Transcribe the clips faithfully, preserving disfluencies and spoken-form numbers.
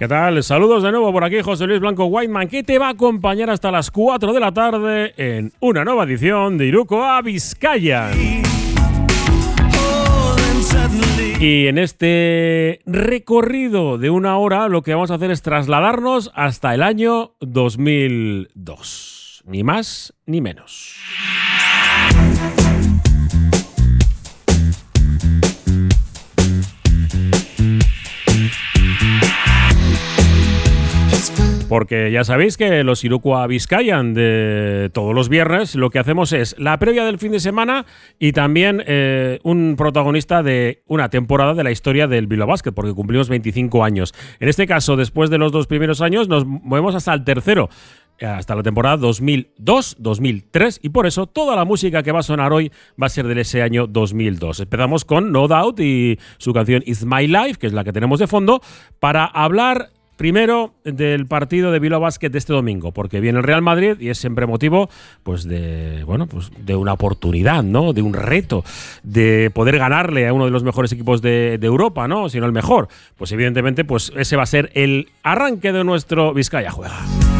¿qué tal? Saludos de nuevo por aquí, José Luis Blanco Whiteman, que te va a acompañar hasta las cuatro de la tarde en una nueva edición de Iruko a Bizkaia. Y en este recorrido de una hora lo que vamos a hacer es trasladarnos hasta el año dos mil dos. Ni más ni menos. Porque ya sabéis que los Iruko a Bizkaia de todos los viernes lo que hacemos es la previa del fin de semana y también eh, un protagonista de una temporada de la historia del Bilbao Basket, porque cumplimos veinticinco años. En este caso, después de los dos primeros años, nos movemos hasta el tercero, hasta la temporada dos mil dos dos mil tres, y por eso toda la música que va a sonar hoy va a ser de ese año dos mil dos. Empezamos con No Doubt y su canción It's My Life, que es la que tenemos de fondo, para hablar primero del partido de Bilbao Basket de este domingo, porque viene el Real Madrid y es siempre motivo pues de bueno pues de una oportunidad, ¿no? De un reto, de poder ganarle a uno de los mejores equipos de, de Europa, ¿no? Si no el mejor. Pues evidentemente pues ese va a ser el arranque de nuestro Bizkaia Juega.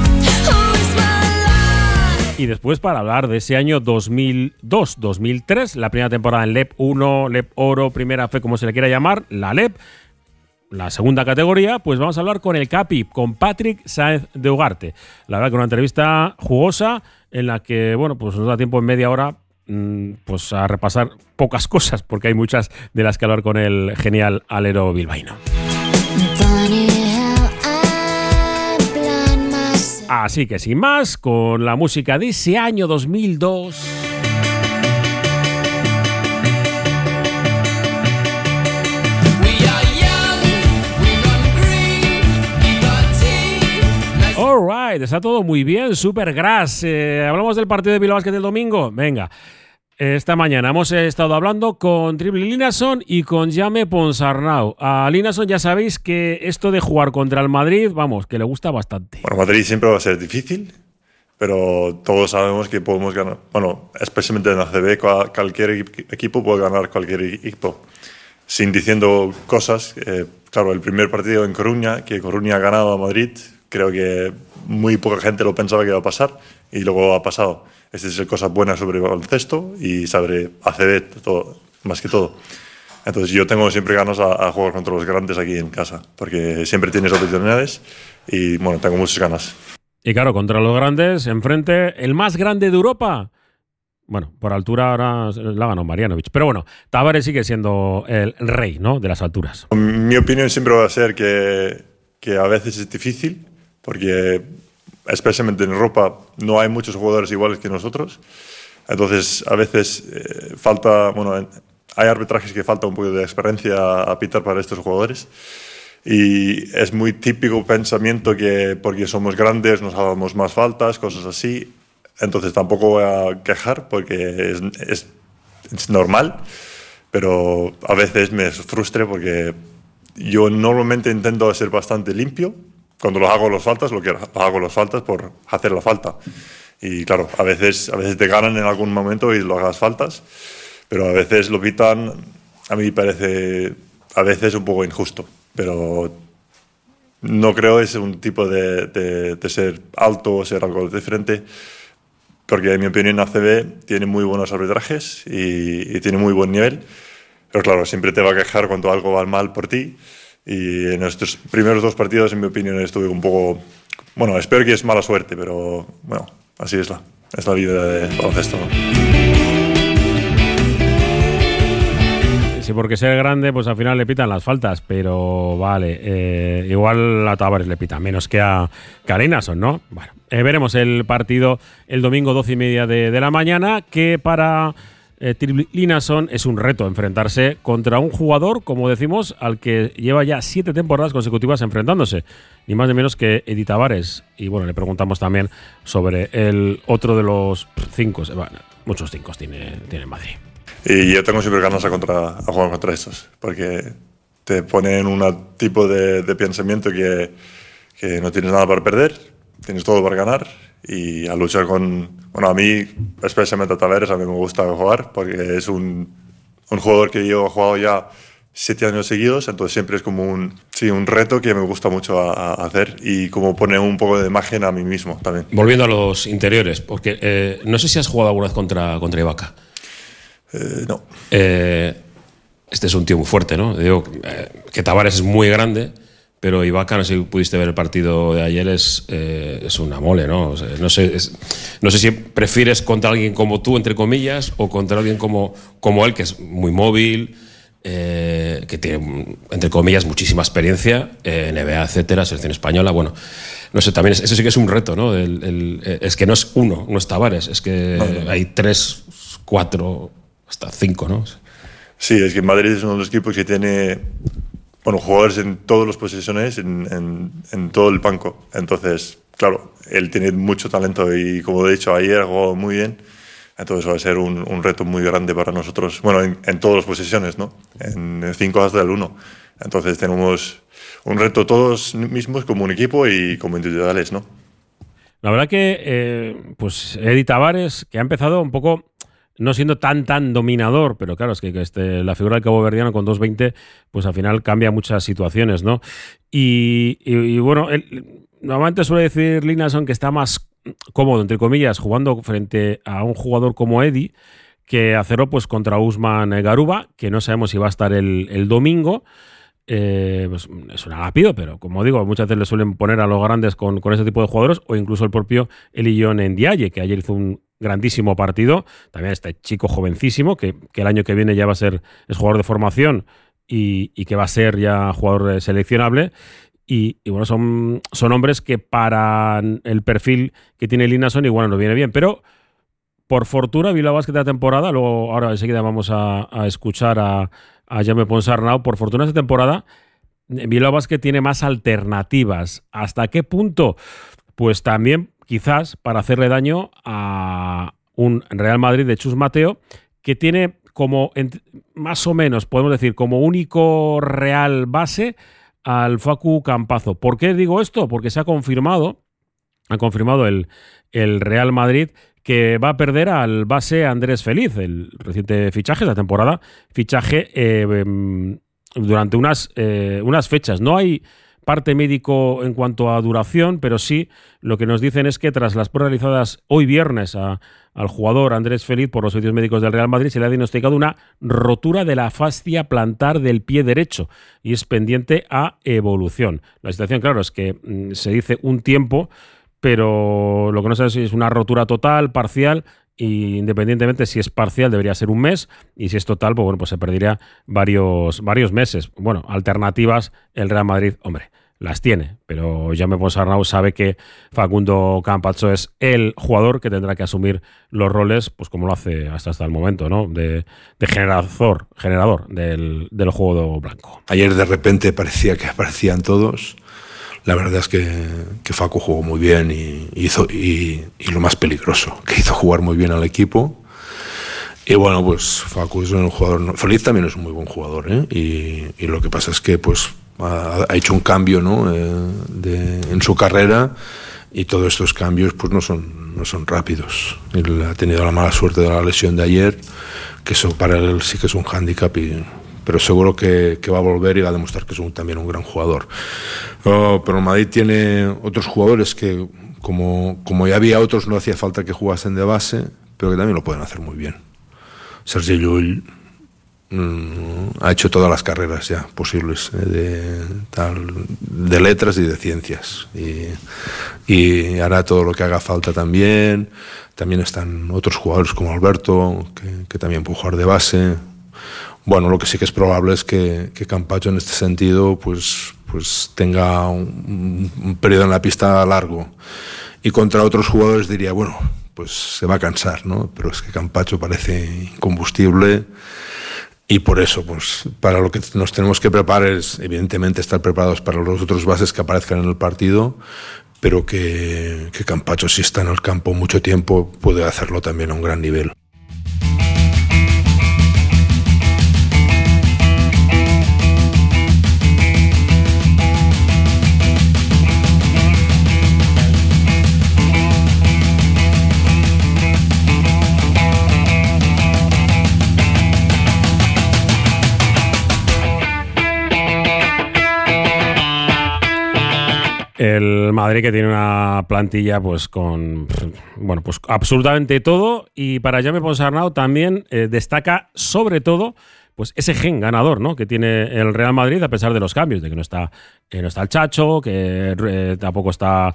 Y después para hablar de ese año dos mil dos dos mil tres, la primera temporada en L E P uno, L E P Oro, Primera Fe, como se le quiera llamar, la L E P. La segunda categoría, pues vamos a hablar con el Capi, con Patrick Sáenz de Ugarte. La verdad que una entrevista jugosa en la que, bueno, pues nos da tiempo en media hora mmm, pues a repasar pocas cosas, porque hay muchas de las que hablar con el genial alero bilbaíno. Así que sin más, con la música de ese año dos mil dos... Alright, está todo muy bien, super grass. Eh, hablamos del partido de Bilbao Basket del domingo. Venga, esta mañana hemos estado hablando con Triple Linason y con Jaume Ponsarnau. A Linason ya sabéis que esto de jugar contra el Madrid, vamos, que le gusta bastante. Bueno, Madrid siempre va a ser difícil, pero todos sabemos que podemos ganar. Bueno, especialmente en la A C B, cualquier equipo puede ganar cualquier equipo. Sin diciendo cosas, eh, claro, el primer partido en Coruña, que Coruña ha ganado a Madrid, creo que muy poca gente lo pensaba que iba a pasar y luego ha pasado. Es decir, cosas buenas sobre baloncesto y sobre A C B, todo, más que todo. Entonces yo tengo siempre ganas a, a jugar contra los grandes aquí en casa, porque siempre tienes oportunidades y bueno, tengo muchas ganas. Y claro, contra los grandes, enfrente, el más grande de Europa. Bueno, por altura ahora la ganó Marjanovic. Pero bueno, Tavares sigue siendo el rey, ¿no?, de las alturas. Mi opinión siempre va a ser que, que a veces es difícil, porque especialmente en Europa no hay muchos jugadores iguales que nosotros. Entonces, a veces eh, falta, bueno, hay arbitrajes que falta un poco de experiencia a pitar para estos jugadores. Y es muy típico pensamiento que porque somos grandes nos hagamos más faltas, cosas así. Entonces tampoco voy a quejar porque es, es, es normal, pero a veces me frustra porque yo normalmente intento ser bastante limpio. Cuando los hago las faltas, lo que hago las faltas por hacer la falta. Y claro, a veces, a veces te ganan en algún momento y lo hagas faltas, pero a veces lo pitan, a mí me parece a veces un poco injusto, pero no creo que es un tipo de, de, de ser alto o ser algo diferente, porque en mi opinión A C B tiene muy buenos arbitrajes y, y tiene muy buen nivel, pero claro, siempre te va a quejar cuando algo va mal por ti. Y en estos primeros dos partidos, en mi opinión, estuve un poco... Bueno, espero que es mala suerte, pero bueno, así es la, es la vida de baloncesto, ¿no? Sí, porque ser grande, pues al final le pitan las faltas, pero vale, eh, igual a Tavares le pitan, menos que a, que a Linason, ¿no? Bueno, eh, veremos el partido el domingo doce y media de, de la mañana, que para... Eh, Linason es un reto enfrentarse contra un jugador, como decimos, al que lleva ya siete temporadas consecutivas enfrentándose, ni más ni menos que Edi Tavares. Y bueno, le preguntamos también sobre el otro de los cinco, bueno, muchos cinco tiene, tiene Madrid. Y yo tengo siempre ganas a, contra, a jugar contra estos, porque te ponen un tipo de, de pensamiento que, que no tienes nada para perder, tienes todo para ganar. Y a luchar con... Bueno, a mí, especialmente a Tavares, a mí me gusta jugar porque es un, un jugador que yo he jugado ya siete años seguidos, entonces siempre es como un, sí, un reto que me gusta mucho a, a hacer y como poner un poco de imagen a mí mismo también. Volviendo a los interiores, porque eh, no sé si has jugado alguna vez contra, contra Ibaka. Eh, no. Eh, este es un tío muy fuerte, ¿no? Digo eh, que Tavares es muy grande, pero Ibaka, no sé si pudiste ver el partido de ayer, es, eh, es una mole, ¿no? O sea, no sé, es, no sé si prefieres contra alguien como tú, entre comillas, o contra alguien como, como él, que es muy móvil, eh, que tiene, entre comillas, muchísima experiencia, eh, N B A, etcétera, selección española, bueno. No sé, también es, eso sí que es un reto, ¿no? El, el, es que no es uno, no es Tavares, es que no, no. hay tres, cuatro, hasta cinco, ¿no? Sí, es que Madrid es uno de los equipos que tiene, bueno, jugadores en todas las posiciones, en, en, en todo el banco. Entonces, claro, él tiene mucho talento y, como he dicho, ayer jugó muy bien. Entonces va a ser un, un reto muy grande para nosotros, bueno, en, en todas las posiciones, ¿no? En cinco hasta el uno. Entonces tenemos un reto todos mismos como un equipo y como individuales, ¿no? La verdad que, eh, pues, Edi Tavares, que ha empezado un poco no siendo tan tan dominador, pero claro, es que este, la figura del caboverdiano con dos veinte, pues al final cambia muchas situaciones, ¿no? Y, y, y bueno, él, normalmente suele decir Linason que está más cómodo, entre comillas, jugando frente a un jugador como Edi, que hacerlo pues contra Usman Garuba, que no sabemos si va a estar el, el domingo. Eh, pues es un agapido, pero como digo, muchas veces le suelen poner a los grandes con, con ese tipo de jugadores, o incluso el propio Eliyon Ndiaye, que ayer hizo un grandísimo partido. También este chico jovencísimo, que, que el año que viene ya va a ser es jugador de formación y, y que va a ser ya jugador seleccionable. Y, y bueno, son, son hombres que para el perfil que tiene Linason igual nos viene bien, pero por fortuna Bilbao Basket de la temporada, luego ahora enseguida vamos a, a escuchar a, a Jaume Ponsarnau, por fortuna esta temporada Bilbao Basket tiene más alternativas. ¿Hasta qué punto? Pues también quizás para hacerle daño a un Real Madrid de Chus Mateo, que tiene como, más o menos, podemos decir, como único real base al Facu Campazzo. ¿Por qué digo esto? Porque se ha confirmado, ha confirmado el, el Real Madrid que va a perder al base Andrés Feliz, el reciente fichaje de la temporada, fichaje eh, durante unas, eh, unas fechas. No hay parte médico en cuanto a duración, pero sí lo que nos dicen es que tras las pruebas realizadas hoy viernes a, al jugador Andrés Feliz por los servicios médicos del Real Madrid, se le ha diagnosticado una rotura de la fascia plantar del pie derecho y es pendiente a evolución. La situación, claro, es que mmm, se dice un tiempo, pero lo que no sé es si es una rotura total, parcial, y independientemente si es parcial debería ser un mes, y si es total, pues bueno, pues se perdería varios, varios meses. Bueno, alternativas el Real Madrid, hombre, las tiene, pero Jaume Ponsarnau sabe que Facundo Campazzo es el jugador que tendrá que asumir los roles, pues como lo hace hasta, hasta el momento, ¿no? De, de generador, generador del, del juego blanco. Ayer de repente parecía que aparecían todos. La verdad es que, que Facu jugó muy bien y hizo y, y lo más peligroso, que hizo jugar muy bien al equipo. Y bueno, pues Facu es un jugador... Feliz también es un muy buen jugador, ¿eh? Y, y lo que pasa es que pues ha, ha hecho un cambio, ¿no? eh, de, en su carrera, y todos estos cambios pues no son, no son rápidos. Él ha tenido la mala suerte de la lesión de ayer, que eso para él sí que es un hándicap, y... pero seguro que, que va a volver y va a demostrar que es un, también un gran jugador. Oh, pero Madrid tiene otros jugadores que, como, como ya había otros, no hacía falta que jugasen de base, pero que también lo pueden hacer muy bien. Sergi Llull mmm, ha hecho todas las carreras ya posibles, eh, de, tal, de letras y de ciencias, y, y hará todo lo que haga falta también. También están otros jugadores como Alberto, que, que también puede jugar de base. Bueno, lo que sí que es probable es que, que Campazzo en este sentido pues, pues tenga un, un periodo en la pista largo, y contra otros jugadores diría, bueno, pues se va a cansar, ¿no? Pero es que Campazzo parece incombustible, y por eso pues para lo que nos tenemos que preparar es evidentemente estar preparados para los otros bases que aparezcan en el partido, pero que, que Campazzo, si está en el campo mucho tiempo, puede hacerlo también a un gran nivel. El Madrid, que tiene una plantilla pues con bueno pues absolutamente todo, y para Jaume Ponsarnau también eh, destaca sobre todo pues ese gen ganador, ¿no?, que tiene el Real Madrid, a pesar de los cambios, de que no está, que no está el Chacho, que eh, tampoco está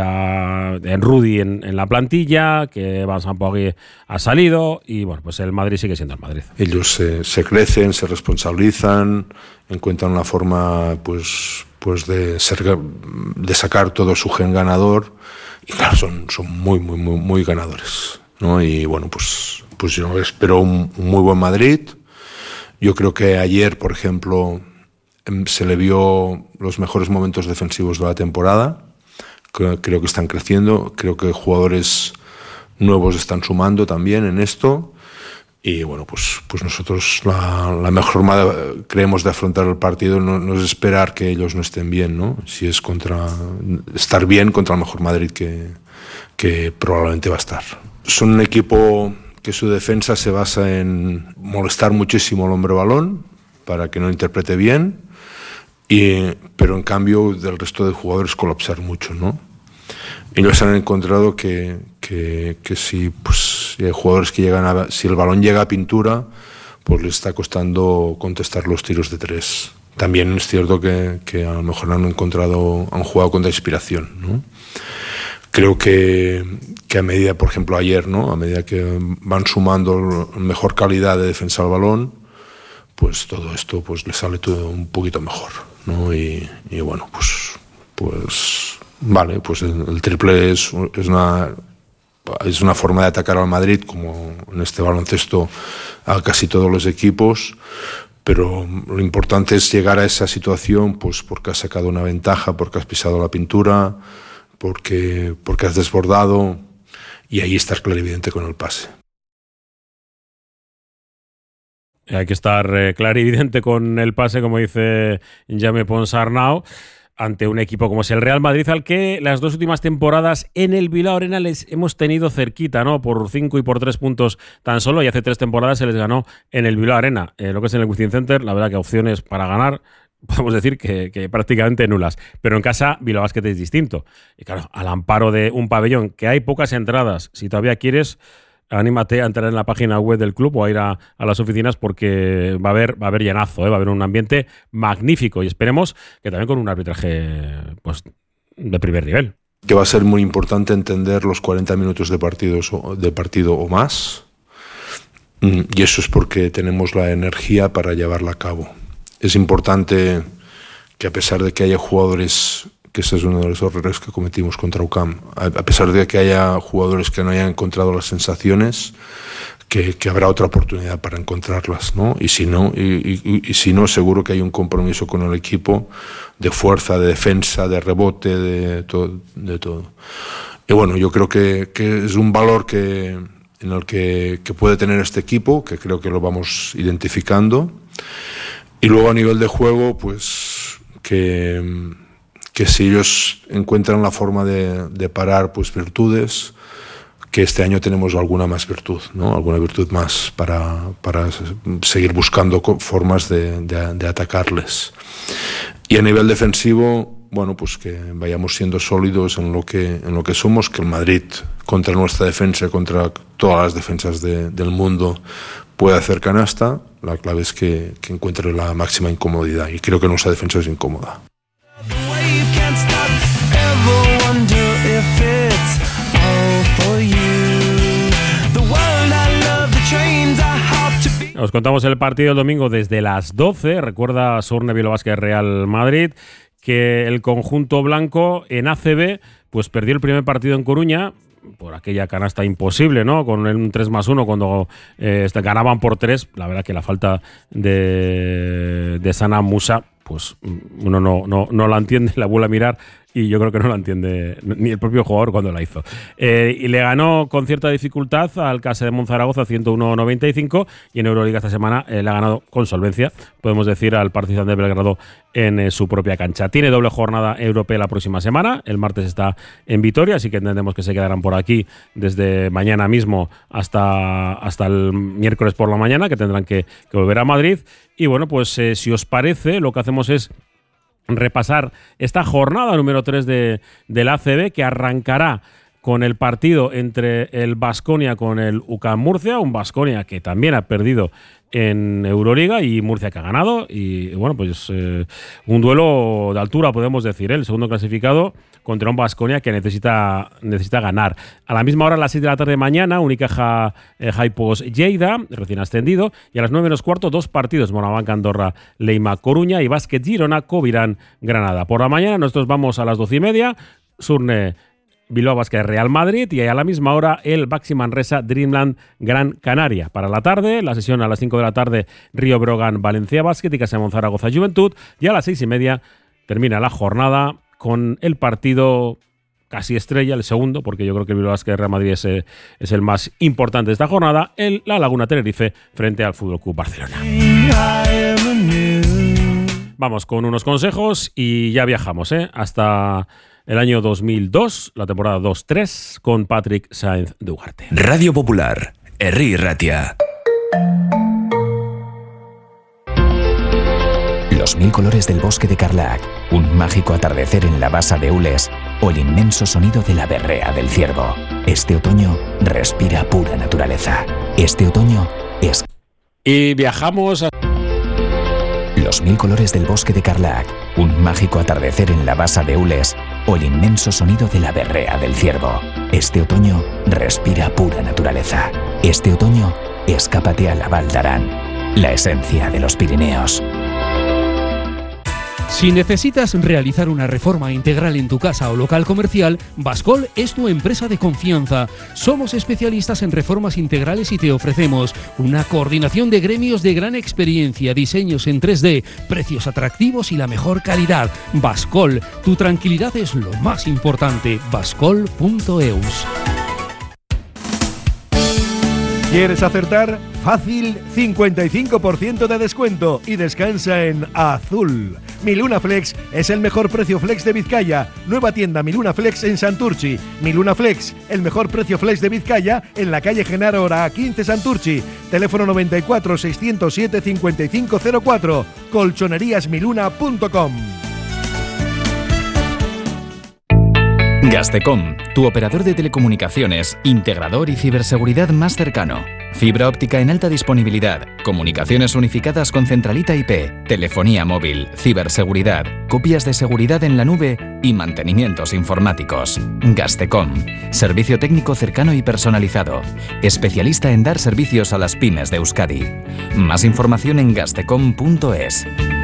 ya en Rudy en, en la plantilla, que Van Sampagui ha salido, y bueno, pues el Madrid sigue siendo el Madrid. Ellos se, se crecen, se responsabilizan, encuentran la forma pues, pues de, ser, de sacar todo su gen ganador, y claro, son, son muy, muy, muy, muy ganadores, ¿no? Y bueno, pues, pues yo espero un, un muy buen Madrid. Yo creo que ayer, por ejemplo, se le vio los mejores momentos defensivos de la temporada. Creo que están creciendo, creo que jugadores nuevos están sumando también en esto. Y bueno, pues, pues nosotros la, la mejor forma creemos de afrontar el partido no, no es esperar que ellos no estén bien, ¿no? Si es contra estar bien contra el mejor Madrid que, que probablemente va a estar. Son un equipo que su defensa se basa en molestar muchísimo al hombre balón para que no interprete bien, y, pero en cambio del resto de jugadores colapsar mucho, ¿no? Ellos han encontrado que, que, que si, pues, si hay jugadores que llegan a, si el balón llega a pintura, pues les está costando contestar los tiros de tres. También es cierto que, que a lo mejor han encontrado, han jugado contra inspiración, ¿no? Creo que, que a medida, por ejemplo ayer, ¿no?, a medida que van sumando mejor calidad de defensa al balón, pues todo esto pues le sale todo un poquito mejor, ¿no? Y, y bueno, pues, pues vale, pues el, el triple es, es una es una forma de atacar al Madrid, como en este baloncesto a casi todos los equipos. Pero lo importante es llegar a esa situación, pues porque has sacado una ventaja, porque has pisado la pintura, porque, porque has desbordado, y ahí estás clarividente con el pase. Hay que estar eh, clarividente con el pase, como dice Jaume Ponsarnau, ante un equipo como es el Real Madrid, al que las dos últimas temporadas en el Bilbao Arena les hemos tenido cerquita, ¿no?, por cinco y por tres puntos tan solo, y hace tres temporadas se les ganó en el Bilbao Arena. Eh, lo que es en el Wizzing Center, la verdad que opciones para ganar podemos decir que, que prácticamente nulas, pero en casa Bilbao Basket es distinto, y claro, al amparo de un pabellón que hay pocas entradas, si todavía quieres, anímate a entrar en la página web del club o a ir a, a las oficinas, porque va a haber, va a haber llenazo, ¿eh? Va a haber un ambiente magnífico, y esperemos que también con un arbitraje pues de primer nivel. Que va a ser muy importante entender los cuarenta minutos de, partidos, de partido o más, y eso es porque tenemos la energía para llevarla a cabo. Es importante que, a pesar de que haya jugadores, que ese es uno de los errores que cometimos contra U C A M, a pesar de que haya jugadores que no hayan encontrado las sensaciones, que, que habrá otra oportunidad para encontrarlas, ¿no? Y si no, y, y, y si no, seguro que hay un compromiso con el equipo de fuerza, de defensa, de rebote, de todo. De todo. Y bueno, yo creo que, que es un valor que, en el que, que puede tener este equipo, que creo que lo vamos identificando. Y luego a nivel de juego, pues que, que si ellos encuentran la forma de, de parar pues virtudes, que este año tenemos alguna más virtud, ¿no? Alguna virtud más para, para seguir buscando formas de, de, de atacarles. Y a nivel defensivo, bueno, pues que vayamos siendo sólidos en lo que, en lo que somos, que el Madrid contra nuestra defensa, contra todas las defensas de, del mundo, puede hacer canasta. La clave es que, que encuentre la máxima incomodidad, y creo que nuestra defensa es incómoda. Os contamos el partido del domingo desde las doce. Recuerda Surne Bilbao Basket Real Madrid que el conjunto blanco en A C B pues perdió el primer partido en Coruña por aquella canasta imposible, ¿no? Con un tres más uno cuando eh, ganaban por tres. La verdad que la falta de, de Sana Musa, pues uno no, no, no la entiende, la vuelve a mirar, y yo creo que no la entiende ni el propio jugador cuando la hizo. Eh, y le ganó con cierta dificultad al Casa de Monzaragoza ciento uno a noventa y cinco, y en Euroliga esta semana eh, le ha ganado con solvencia, podemos decir, al Partizan de Belgrado en eh, su propia cancha. Tiene doble jornada europea la próxima semana, el martes está en Vitoria, así que entendemos que se quedarán por aquí desde mañana mismo hasta, hasta el miércoles por la mañana, que tendrán que, que volver a Madrid. Y bueno, pues eh, si os parece, lo que hacemos es repasar esta jornada número tres de, del A C B, que arrancará con el partido entre el Baskonia con el U C A M Murcia, un Baskonia que también ha perdido en Euroliga y Murcia que ha ganado, y bueno, pues eh, un duelo de altura, podemos decir, ¿eh? El segundo clasificado contra un Baskonia que necesita, necesita ganar. A la misma hora, a las seis de la tarde de mañana, Unicaja eh, Jaipos Lleida, recién ascendido, y a las nueve menos cuarto, dos partidos, Morabanca Andorra, Leima Coruña y Básquet Girona, Covirán Granada. Por la mañana nosotros vamos a las doce y media, Surne Bilbao Basket Real Madrid, y a la misma hora el Baxi Manresa Dreamland Gran Canaria. Para la tarde, la sesión a las cinco de la tarde, Río Brogan Valencia Basket y Casamón Zaragoza Juventud, y a las seis y media termina la jornada con el partido casi estrella, el segundo, porque yo creo que el Bilbao Basket Real Madrid es, es el más importante de esta jornada, el La Laguna Tenerife frente al Fútbol Club Barcelona. Vamos con unos consejos y ya viajamos, ¿eh? Hasta el año dos mil dos, la temporada dos tres, con Patrick Sáenz de Ugarte. Radio Popular, Herri Ratia. Los mil colores del bosque de Carlac, un mágico atardecer en la basa de Ules o el inmenso sonido de la berrea del ciervo. Este otoño respira pura naturaleza. Este otoño es... Y viajamos a... Los mil colores del bosque de Carlac, un mágico atardecer en la basa de Ules o el inmenso sonido de la berrea del ciervo. Este otoño respira pura naturaleza. Este otoño escápate a la Val d'Aran, la esencia de los Pirineos. Si necesitas realizar una reforma integral en tu casa o local comercial, Bascol es tu empresa de confianza. Somos especialistas en reformas integrales y te ofrecemos una coordinación de gremios de gran experiencia, diseños en tres D, precios atractivos y la mejor calidad. Bascol, tu tranquilidad es lo más importante. bascol punto eus. ¿Quieres acertar? Fácil, cincuenta y cinco por ciento de descuento y descansa en Azul. Miluna Flex es el mejor precio flex de Vizcaya. Nueva tienda Miluna Flex en Santurchi. Miluna Flex, el mejor precio flex de Vizcaya en la calle Genaro Hora quince Santurchi. Teléfono noventa y cuatro, seiscientos siete, cincuenta y cinco cero cuatro. colchonerías miluna punto com. Gastecom, tu operador de telecomunicaciones, integrador y ciberseguridad más cercano. Fibra óptica en alta disponibilidad, comunicaciones unificadas con centralita I P, telefonía móvil, ciberseguridad, copias de seguridad en la nube y mantenimientos informáticos. Gastecom, servicio técnico cercano y personalizado, especialista en dar servicios a las pymes de Euskadi. Más información en gastecom punto es.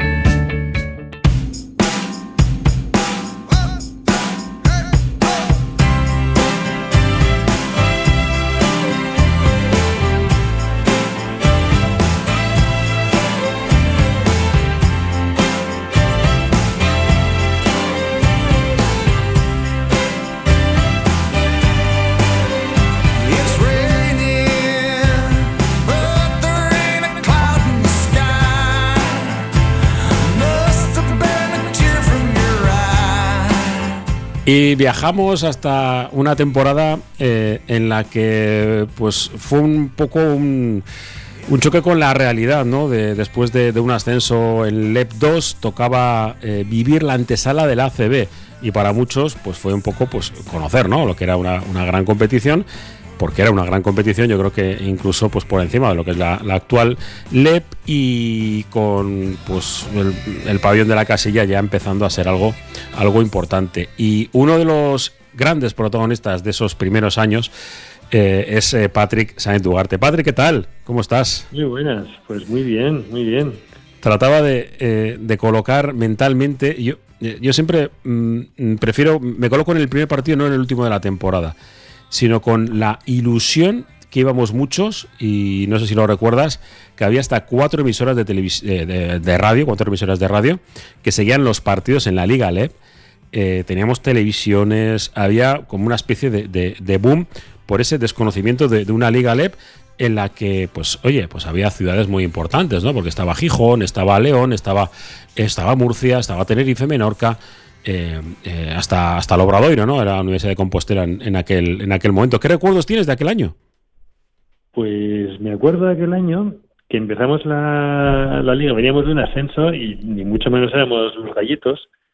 Y viajamos hasta una temporada eh, en la que pues fue un poco un, un choque con la realidad, ¿no? De, después de, de un ascenso en L E P dos tocaba eh, vivir la antesala del A C B, y para muchos pues fue un poco pues conocer, ¿no? Lo que era una, una gran competición, porque era una gran competición, yo creo que incluso pues por encima de lo que es la, la actual L E P, y con pues el, el pabellón de la Casilla ya empezando a ser algo, algo importante. Y uno de los grandes protagonistas de esos primeros años eh, es eh, Patrick Sáenz de Ugarte. Patrick, ¿qué tal? ¿Cómo estás? Muy buenas, pues muy bien, muy bien. Trataba de, eh, de colocar mentalmente, yo, yo siempre mm, prefiero, me coloco en el primer partido, no en el último de la temporada, sino con la ilusión que íbamos muchos, y no sé si lo recuerdas, que había hasta cuatro emisoras de, televis- de, de, de radio, cuatro emisoras de radio, que seguían los partidos en la Liga L E P. Eh, teníamos televisiones, había como una especie de, de, de boom por ese desconocimiento de, de una Liga L E P en la que, pues, oye, pues había ciudades muy importantes, ¿no? Porque estaba Gijón, estaba León, estaba, estaba Murcia, estaba Tenerife, Menorca, Eh, eh, hasta, hasta el Obradoiro, ¿no? Era la Universidad de Compostela en, en, aquel, en aquel momento. ¿Qué recuerdos tienes de aquel año? Pues me acuerdo de aquel año que empezamos la, la liga, veníamos de un ascenso y ni mucho menos éramos los gallitos,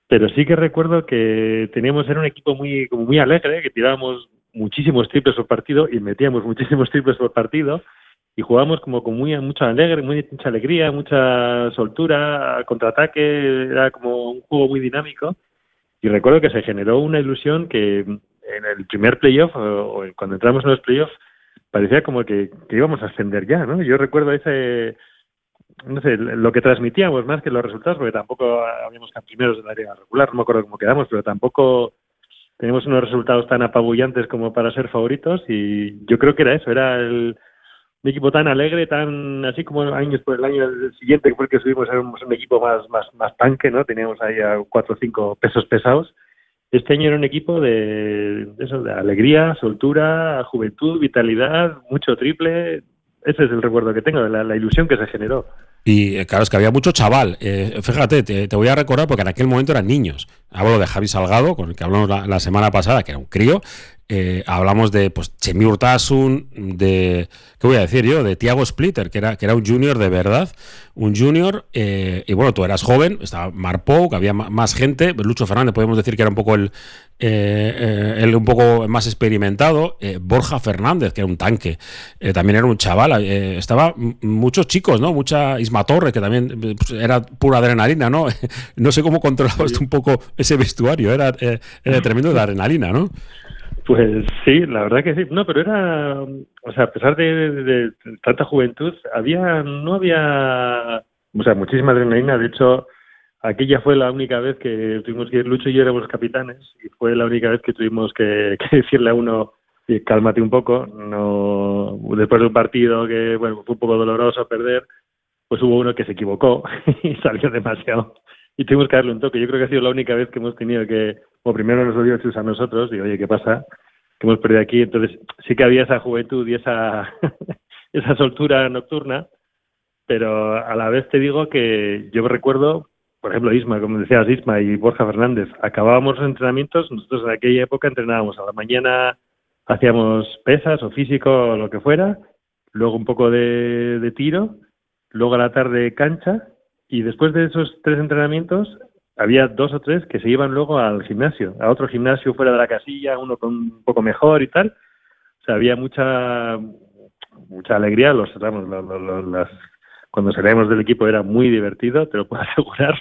pero sí que recuerdo que teníamos, era un equipo muy, como muy alegre, que tirábamos muchísimos triples por partido y metíamos muchísimos triples por partido y jugábamos como con muy, mucha alegre, muy, mucha alegría, mucha soltura, contraataque, era como un juego muy dinámico. Y recuerdo que se generó una ilusión que en el primer playoff, o cuando entramos en los playoffs, parecía como que, que íbamos a ascender ya, ¿no? Yo recuerdo ese, no sé, lo que transmitíamos más que los resultados, porque tampoco habíamos quedado primeros en la liga regular, no me acuerdo cómo quedamos, pero tampoco teníamos unos resultados tan apabullantes como para ser favoritos, y yo creo que era eso, era el un equipo tan alegre, tan así como años por el año siguiente, que fue el que subimos, éramos un equipo más, más, más tanque, ¿no? Teníamos ahí a cuatro o cinco pesos pesados. Este año era un equipo de, de eso, de alegría, soltura, juventud, vitalidad, mucho triple. Ese es el recuerdo que tengo, de la, la ilusión que se generó. Y claro, es que había mucho chaval. Eh, fíjate, te, te voy a recordar porque en aquel momento eran niños. Hablo de Javi Salgado, con el que hablamos la, la semana pasada, que era un crío. Eh, hablamos de pues Chemi Urtasun, de, ¿qué voy a decir yo? De Thiago Splitter, que era, que era un junior de verdad, un junior, eh, y bueno, tú eras joven, estaba Marpou, que había más gente, Lucho Fernández, podemos decir que era un poco el, eh, eh, el un poco más experimentado, eh, Borja Fernández, que era un tanque, eh, también era un chaval, eh, estaba m- muchos chicos, ¿no? Mucha Isma Torres, que también pues, era pura adrenalina, ¿no? No sé cómo controlaba esto un poco ese vestuario, era, eh, era tremendo de adrenalina, ¿no? Pues sí, la verdad que sí. No, pero era, o sea, a pesar de, de, de tanta juventud, había, no había, o sea, muchísima adrenalina. De hecho, aquella fue la única vez que tuvimos que ir, Lucho y yo éramos capitanes, y fue la única vez que tuvimos que, que decirle a uno, cálmate un poco. No, después de un partido que, bueno, fue un poco doloroso perder, pues hubo uno que se equivocó y salió demasiado. Y tuvimos que darle un toque. Yo creo que ha sido la única vez que hemos tenido que, o primero nos lo dio Chus a nosotros, y oye, ¿qué pasa? Que hemos perdido aquí. Entonces sí que había esa juventud y esa esa soltura nocturna, pero a la vez te digo que yo recuerdo, por ejemplo, Isma, como decías, Isma y Borja Fernández, acabábamos los entrenamientos, nosotros en aquella época entrenábamos a la mañana, hacíamos pesas o físico o lo que fuera, luego un poco de, de tiro, luego a la tarde cancha, y después de esos tres entrenamientos había dos o tres que se iban luego al gimnasio, a otro gimnasio fuera de la casilla, uno con un poco mejor y tal. O sea, había mucha mucha alegría. Los, vamos, los, los, las, cuando salíamos del equipo era muy divertido, te lo puedo asegurar.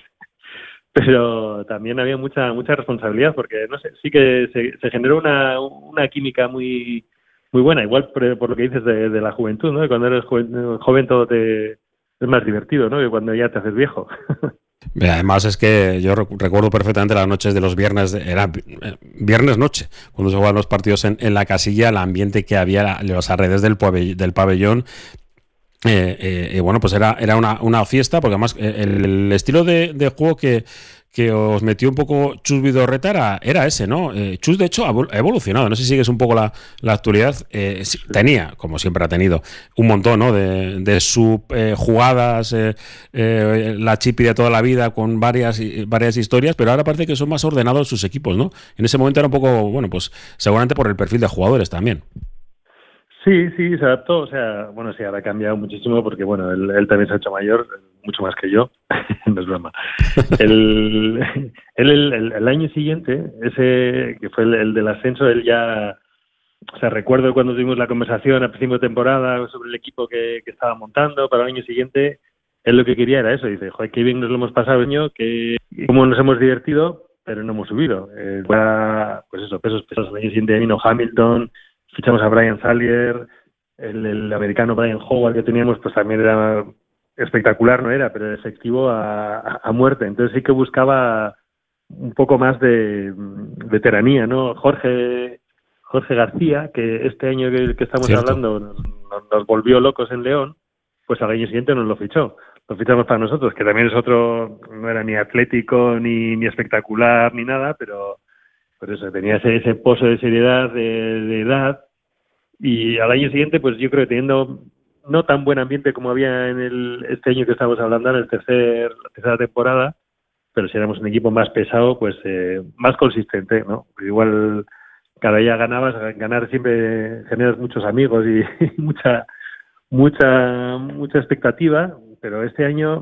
Pero también había mucha mucha responsabilidad, porque no sé, sí que se, se generó una, una química muy muy buena, igual por, por lo que dices de, de la juventud, ¿no? Cuando eres joven, joven todo te es más divertido, ¿no? Que cuando ya te haces viejo. Además es que yo recuerdo perfectamente las noches de los viernes, era viernes noche, cuando se jugaban los partidos en, en la casilla, el ambiente que había, los alrededores del, pabell- del pabellón. Eh, eh, eh, bueno, pues era, era una, una fiesta, porque además el, el estilo de, de juego que, que os metió un poco Chus Vidorreta era, era ese, ¿no? Eh, Chus, de hecho, ha evolucionado. No sé si sigues un poco la, la actualidad. Eh, tenía, como siempre ha tenido, un montón, ¿no? De, de sub eh, jugadas, eh, eh, la chipi de toda la vida, con varias, varias historias, pero ahora parece que son más ordenados sus equipos, ¿no? En ese momento era un poco, bueno, pues seguramente por el perfil de jugadores también. Sí, sí, se adaptó. O sea, bueno, sí, ahora ha cambiado muchísimo porque, bueno, él, él también se ha hecho mayor, mucho más que yo. No es broma. El, él, el, el, el año siguiente, ese que fue el, el del ascenso, él ya... O sea, recuerdo cuando tuvimos la conversación a principio de temporada sobre el equipo que, que estaba montando para el año siguiente, él lo que quería era eso. Dice, joder, qué bien nos lo hemos pasado el año, que cómo nos hemos divertido, pero no hemos subido. Eh, para, pues eso, pesos pesados. El año siguiente vino Hamilton, fichamos a Brian Salier, el, el americano Brian Howard que teníamos, pues también era espectacular, no era, pero efectivo a, a, a muerte. Entonces sí que buscaba un poco más de veteranía, ¿no? Jorge Jorge García, que este año que, que estamos Cierto. hablando nos, nos, nos volvió locos en León, pues al año siguiente nos lo fichó. Lo fichamos para nosotros, que también es otro, no era ni atlético, ni, ni espectacular, ni nada, pero por eso tenía ese, ese pozo de seriedad, de, de edad, y al año siguiente, pues yo creo que teniendo no tan buen ambiente como había en el este año que estamos hablando, en el tercer, la tercera temporada, pero si éramos un equipo más pesado, pues eh, más consistente, ¿no? Igual cada día ganabas, ganar siempre generas muchos amigos y, y mucha mucha mucha expectativa, pero este año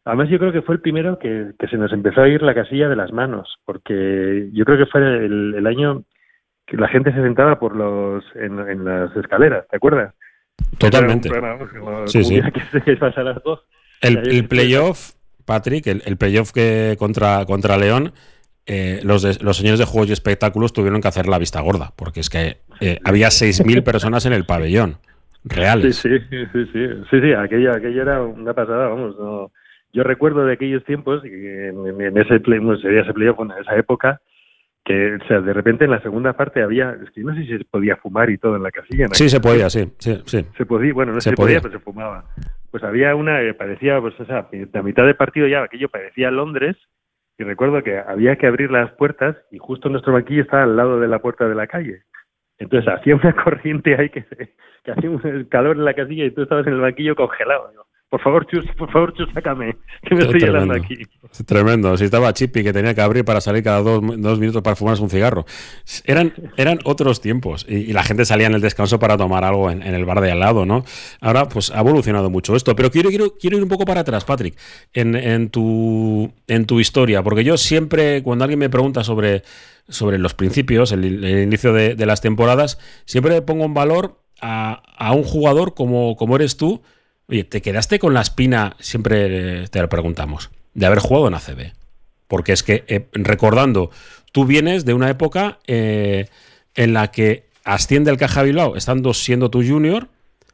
Además, yo creo que fue el primero que, que se nos empezó a ir la casilla de las manos, porque yo creo que fue el, el año que la gente se sentaba por los en, en las escaleras, ¿te acuerdas? Totalmente. Programa, como, sí, como sí. Que, que pasa las dos. El, el playoff, Patrick, el, el playoff que contra, contra León, eh, los, de, los señores de Juegos y Espectáculos tuvieron que hacer la vista gorda, porque es que eh, había seis mil personas en el pabellón, reales. Sí, sí, sí, sí, sí, sí, sí, aquello, aquello era una pasada, vamos, no. Yo recuerdo de aquellos tiempos, y en, en ese play, no sería ese playoff, en esa época, que, o sea, de repente en la segunda parte había, es que no sé si se podía fumar y todo en la casilla. Sí, se podía, sí, sí, sí. Se podía, bueno, no se, se podía, podía, pero se fumaba. Pues había una que parecía, pues, o sea, la mitad del partido ya, aquello parecía Londres, y recuerdo que había que abrir las puertas, y justo nuestro banquillo estaba al lado de la puerta de la calle. Entonces hacía una corriente ahí que, que hacía un calor en la casilla, y tú estabas en el banquillo congelado. Digo, por favor, Chus, por favor, Chus, sácame, que me estoy helando aquí. Tremendo. Si estaba Chippy, que tenía que abrir para salir cada dos, dos minutos para fumarse un cigarro. Eran, eran otros tiempos, y, y la gente salía en el descanso para tomar algo en, en el bar de al lado, ¿no? Ahora, pues, ha evolucionado mucho esto. Pero quiero, quiero, quiero ir un poco para atrás, Patrick, en, en, tu, en tu historia, porque yo siempre, cuando alguien me pregunta sobre, sobre los principios, el, el inicio de, de las temporadas, siempre pongo en valor a, a un jugador como, como eres tú. Oye, ¿te quedaste con la espina, siempre te lo preguntamos, de haber jugado en A C B? Porque es que, eh, recordando, tú vienes de una época eh, en la que asciende el Caja Bilbao, estando siendo tu junior,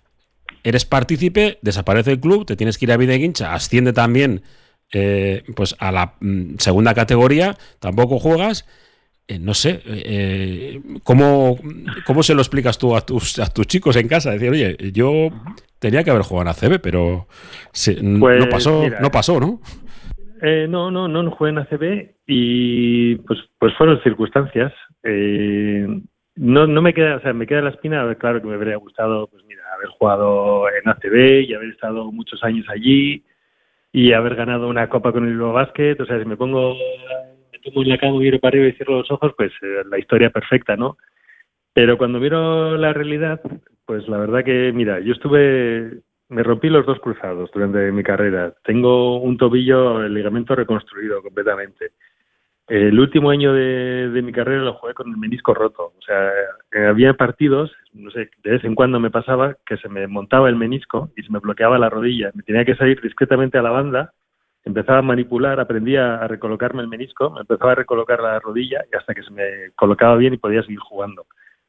eres partícipe, desaparece el club, te tienes que ir a Videguincha, asciende también eh, pues a la mm, segunda categoría, tampoco juegas. Eh, no sé, eh, ¿cómo, ¿cómo se lo explicas tú a tus, a tus chicos en casa? Decir, oye, yo tenía que haber jugado en A C B, pero se, pues, no pasó, mira, no pasó, ¿no? Eh, no, no, no, no jugué en A C B y pues, pues fueron circunstancias. Eh, no, no me queda, o sea, me queda la espina, claro que me habría gustado, pues mira, haber jugado en A C B y haber estado muchos años allí y haber ganado una copa con el Bilbao Basket. O sea, si me pongo... como en la cama, miro para arriba y cierro los ojos, pues eh, la historia perfecta, ¿no? Pero cuando miro la realidad, pues la verdad que, mira, yo estuve, me rompí los dos cruzados durante mi carrera. Tengo un tobillo, el ligamento reconstruido completamente. El último año de, de mi carrera lo jugué con el menisco roto. O sea, eh, había partidos, no sé, de vez en cuando me pasaba que se me montaba el menisco y se me bloqueaba la rodilla. Me tenía que salir discretamente a la banda. Empezaba a manipular, aprendía a recolocarme el menisco, me empezaba a recolocar la rodilla y hasta que se me colocaba bien y podía seguir jugando.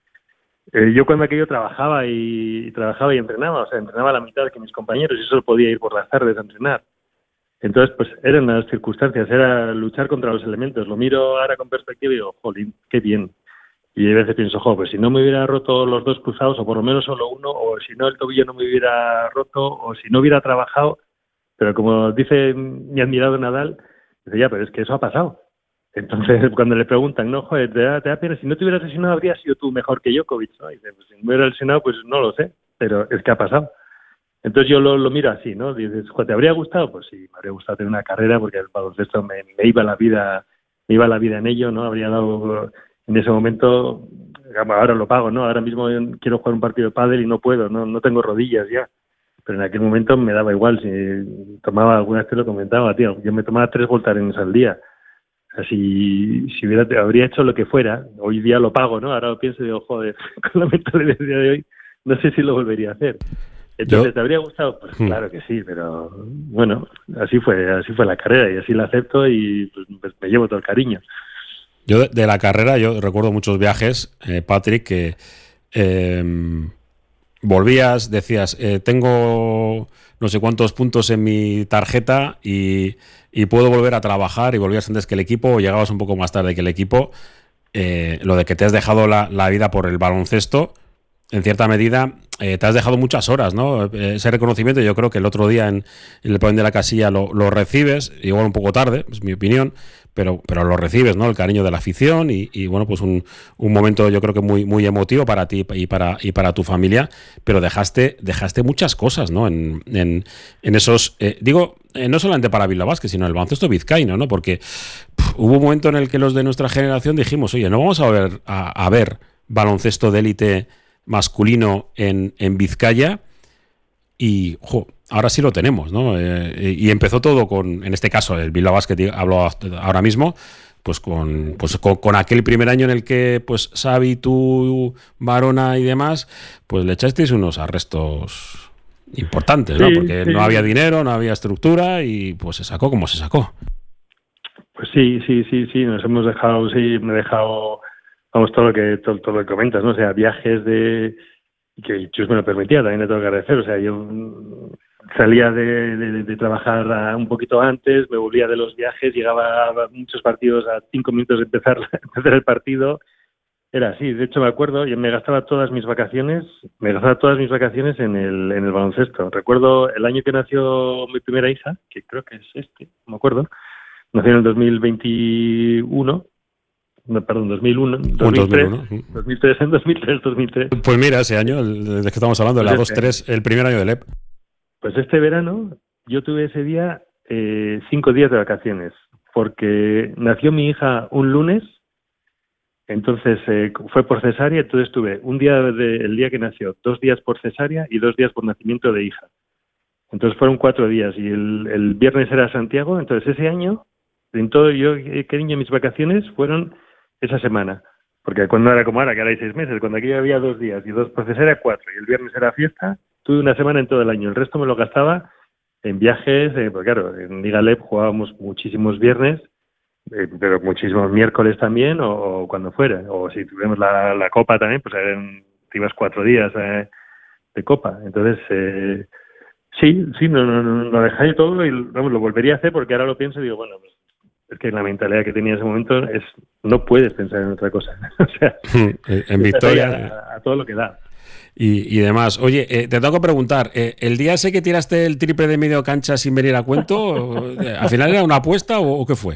Eh, yo cuando aquello trabajaba y, y trabajaba y entrenaba, o sea, entrenaba a la mitad que mis compañeros y solo podía ir por las tardes a entrenar. Entonces, pues eran las circunstancias, era luchar contra los elementos. Lo miro ahora con perspectiva y digo, jolín, qué bien. Y a veces pienso, jo, pues si no me hubiera roto los dos cruzados, o por lo menos solo uno, o si no el tobillo no me hubiera roto, o si no hubiera trabajado. Pero como dice mi admirado Nadal, dice, ya, pero es que eso ha pasado. Entonces, cuando le preguntan, no, joder, te da, te da pena, si no te hubieras lesionado, habrías sido tú mejor que Djokovic, ¿no? Y dice, pues si me hubiera lesionado, pues no lo sé, pero es que ha pasado. Entonces yo lo, lo miro así, ¿no? Dices, joder, ¿te habría gustado? Pues sí, me habría gustado tener una carrera, porque el baloncesto me, me iba la vida, me iba la vida en ello, ¿no? Habría dado, en ese momento, ahora lo pago, ¿no? Ahora mismo quiero jugar un partido de pádel y no puedo, no, no tengo rodillas ya. Pero en aquel momento me daba igual, si tomaba, alguna vez te lo comentaba, tío, yo me tomaba tres Voltarens al día. O sea, si, si hubiera, habría hecho lo que fuera, hoy día lo pago, ¿no? Ahora lo pienso y digo, joder, con la mentalidad del día de hoy, no sé si lo volvería a hacer. Entonces, ¿yo? ¿Te habría gustado? Pues hmm. claro que sí, pero bueno, así fue, así fue la carrera y así la acepto y pues, pues me llevo todo el cariño. Yo de, de la carrera, yo recuerdo muchos viajes, eh, Patrick, que... Eh, volvías, decías, eh, tengo no sé cuántos puntos en mi tarjeta y, y puedo volver a trabajar, y volvías antes que el equipo o llegabas un poco más tarde que el equipo. Eh, lo de que te has dejado la, la vida por el baloncesto, en cierta medida, eh, te has dejado muchas horas, ¿no? Ese reconocimiento yo creo que el otro día en, en el pabellón de la Casilla lo, lo recibes, igual un poco tarde, es mi opinión, pero, pero lo recibes, ¿no? El cariño de la afición y, y bueno, pues un, un momento yo creo que muy, muy emotivo para ti y para, y para tu familia, pero dejaste, dejaste muchas cosas, ¿no? En, en, en esos, eh, digo, eh, no solamente para Bilbao Basket, sino el baloncesto vizcaíno, ¿no? Porque pff, hubo un momento en el que los de nuestra generación dijimos, oye, no vamos a ver, a, a ver baloncesto de élite masculino en, en Vizcaya, y jo, ahora sí lo tenemos, ¿no? Eh, y empezó todo con, en este caso, el Bilbao Basket, hablo ahora mismo, pues con, pues con, con aquel primer año en el que pues Xavi, tú, Varona y demás, pues le echasteis unos arrestos importantes, ¿no? Sí, Porque sí. no había dinero, no había estructura y pues se sacó como se sacó. Pues sí, sí, sí, sí, nos hemos dejado, sí, me he dejado, vamos, todo lo que todo, todo lo que comentas, ¿no? O sea, viajes de que Chus me lo permitía, también le tengo que agradecer, o sea, yo salía de, de, de trabajar a un poquito antes, me volvía de los viajes, llegaba a muchos partidos a cinco minutos de empezar, empezar el partido. Era así, de hecho me acuerdo, yo me gastaba todas mis vacaciones, me gastaba todas mis vacaciones en el, en el baloncesto. Recuerdo el año que nació mi primera hija, que creo que es este, no me acuerdo, nació en el dos mil veintiuno, no, perdón, dos mil uno, dos mil tres, dos mil uno. dos mil tres, en dos mil tres, dos mil tres. Pues mira, ese año, el, del que estamos hablando, la dos tres, el primer año del E P. Pues este verano yo tuve ese día eh, cinco días de vacaciones, porque nació mi hija un lunes. Entonces eh, fue por cesárea, entonces tuve un día de, el día que nació, dos días por cesárea y dos días por nacimiento de hija. Entonces fueron cuatro días y el, el viernes era Santiago, entonces ese año, en todo yo, cariño, mis vacaciones fueron esa semana. Porque cuando era como ahora, que ahora hay seis meses, cuando aquí había dos días y dos por cesárea, cuatro, y el viernes era fiesta, tuve una semana en todo el año. El resto me lo gastaba en viajes, eh, porque claro, en Liga L E P jugábamos muchísimos viernes, Eh, pero muchísimos miércoles también o, o cuando fuera, o si tuvimos la, la copa también, pues eran, te ibas cuatro días eh, de copa. Entonces eh, sí, sí, no, no, no, lo dejé todo y vamos, lo volvería a hacer, porque ahora lo pienso y digo, bueno, pues es que la mentalidad que tenía en ese momento es, no puedes pensar en otra cosa. O sea, en victoria a, a todo lo que da. Y, y demás. Oye, eh, te tengo que preguntar, eh, ¿el día ese que tiraste el triple de medio cancha sin venir a cuento, eh, al final era una apuesta o, o qué fue?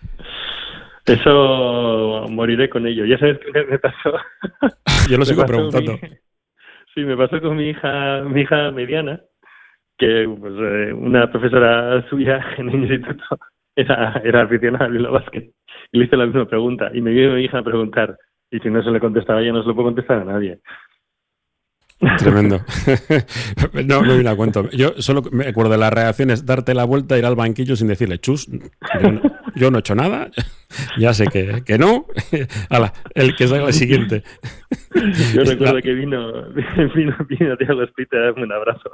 Eso moriré con ello. Ya sabes que me pasó. Yo lo sigo me pasó preguntando. Mi, sí, me pasó con mi hija, mi hija mediana, que pues, eh, una profesora suya en el instituto era, era aficionada al Bilbao Basket y le hice la misma pregunta y me vino mi hija a preguntar, y si no se le contestaba ella, no se lo puedo contestar a nadie. Tremendo. No, no viene a cuento. Yo solo me acuerdo de las reacciones, darte la vuelta, ir al banquillo sin decirle, chus, yo no, yo no he hecho nada, ya sé que, que no. Ala, el que salga el siguiente. Yo recuerdo la... que vino, vino, vino Thiago Splitter a darme un abrazo.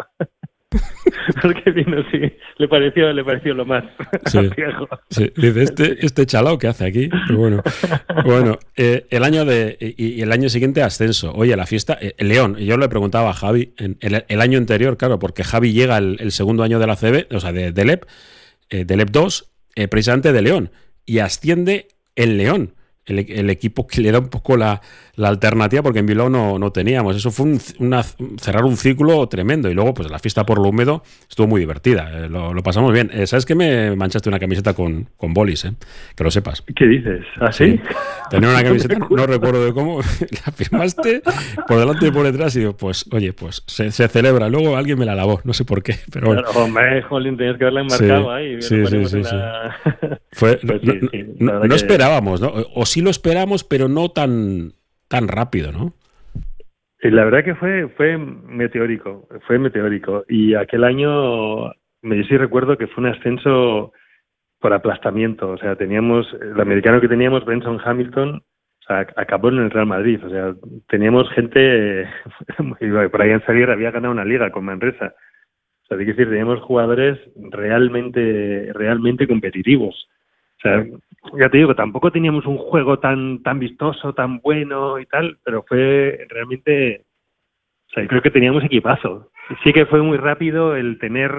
Porque vino, sí, le pareció, le pareció lo más. Sí, sí. Dice, este, este chalao que hace aquí. Pero bueno, bueno eh, el año de y, y el año siguiente ascenso. Oye, la fiesta, eh, León. Yo le preguntaba a Javi en, el, el año anterior, claro, porque Javi llega el, el segundo año de la C B, o sea, de, de L E P, eh, del E P dos, eh, precisamente de León, y asciende el León. El, el equipo que le da un poco la, la alternativa, porque en Bilbao no, no teníamos. Eso fue un, una, cerrar un ciclo tremendo. Y luego, pues la fiesta por lo húmedo estuvo muy divertida. Eh, lo, lo pasamos bien. Eh, ¿Sabes que me manchaste una camiseta con, con bolis? Eh? Que lo sepas. ¿Qué dices? ¿Ah, sí? sí. Tenía una camiseta, no recuerdo de cómo, la firmaste por delante y por detrás. Y digo, pues, oye, pues se, se celebra. Luego alguien me la lavó, no sé por qué. Pero bueno. Claro, hombre, jolín, tenías que haberla enmarcado sí, ahí. Sí, sí, sí. La... Fue, pues no, sí, sí, no, no que... esperábamos, ¿no? O sí lo esperamos, pero no tan, tan rápido, ¿no? Y la verdad que fue, fue meteórico, fue meteórico. Y aquel año, me sí recuerdo que fue un ascenso por aplastamiento. O sea, teníamos, el americano que teníamos, Benson Hamilton, o sea, acabó en el Real Madrid. O sea, teníamos gente, por ahí en salir había ganado una liga con Manresa. O sea, hay que decir, teníamos jugadores realmente, realmente competitivos. O sea, ya te digo, tampoco teníamos un juego tan tan vistoso, tan bueno y tal, pero fue realmente, o sea, creo que teníamos equipazo. Sí que fue muy rápido el tener,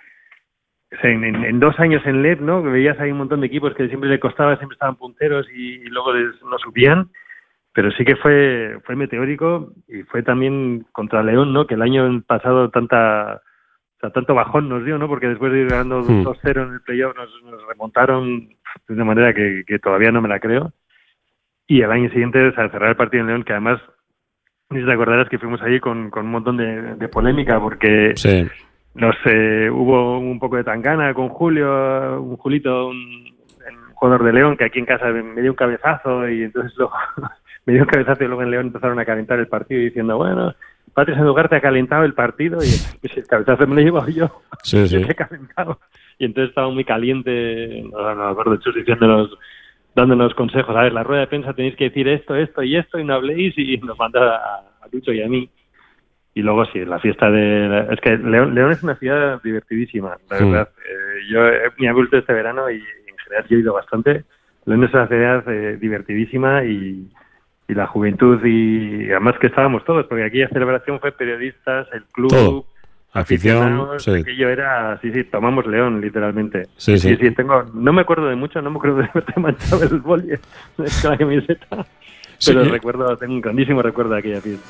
o sea, en, en, en dos años en L E P, ¿no? Que veías ahí un montón de equipos que siempre le costaba, siempre estaban punteros y, y luego les, no subían, pero sí que fue fue meteórico y fue también contra León, ¿no? Que el año pasado tanta... O sea, tanto bajón nos dio, ¿no? Porque después de ir ganando dos cero en el playoff nos, nos remontaron de una manera que, que todavía no me la creo. Y el año siguiente, o sea, cerrar el partido en León, que además, no sé si te acordarás que fuimos ahí con, con un montón de, de polémica, porque sí. nos eh, hubo un poco de tangana con Julio, un Julito, un, un jugador de León, que aquí en casa me dio un cabezazo y entonces luego me dio un cabezazo y luego en León empezaron a calentar el partido diciendo, bueno, Patrick Sandugarte ha calentado el partido y pues, el cabezazo me lo he llevado yo. Sí, sí. Yo he calentado. Y entonces estaba muy caliente, no, no me acuerdo, Chus diciéndonos, dándonos consejos, a ver, la rueda de prensa tenéis que decir esto, esto y esto y no habléis, y nos manda a, a Lucho y a mí. Y luego sí, la fiesta de... Es que León, León es una ciudad divertidísima, la Sí. verdad. Eh, yo he, me he vuelto este verano y en general yo he ido bastante. León es una ciudad eh, divertidísima y, y la juventud y además que estábamos todos, porque aquí la celebración fue periodistas, el club, Todo. Afición, aficionados, sí. aquello era, sí, sí, tomamos León, literalmente. Sí, sí. sí, sí, tengo, no me acuerdo de mucho, no me acuerdo de haberte manchado el boli con la camiseta, Sí. pero recuerdo, tengo un grandísimo recuerdo de aquella fiesta.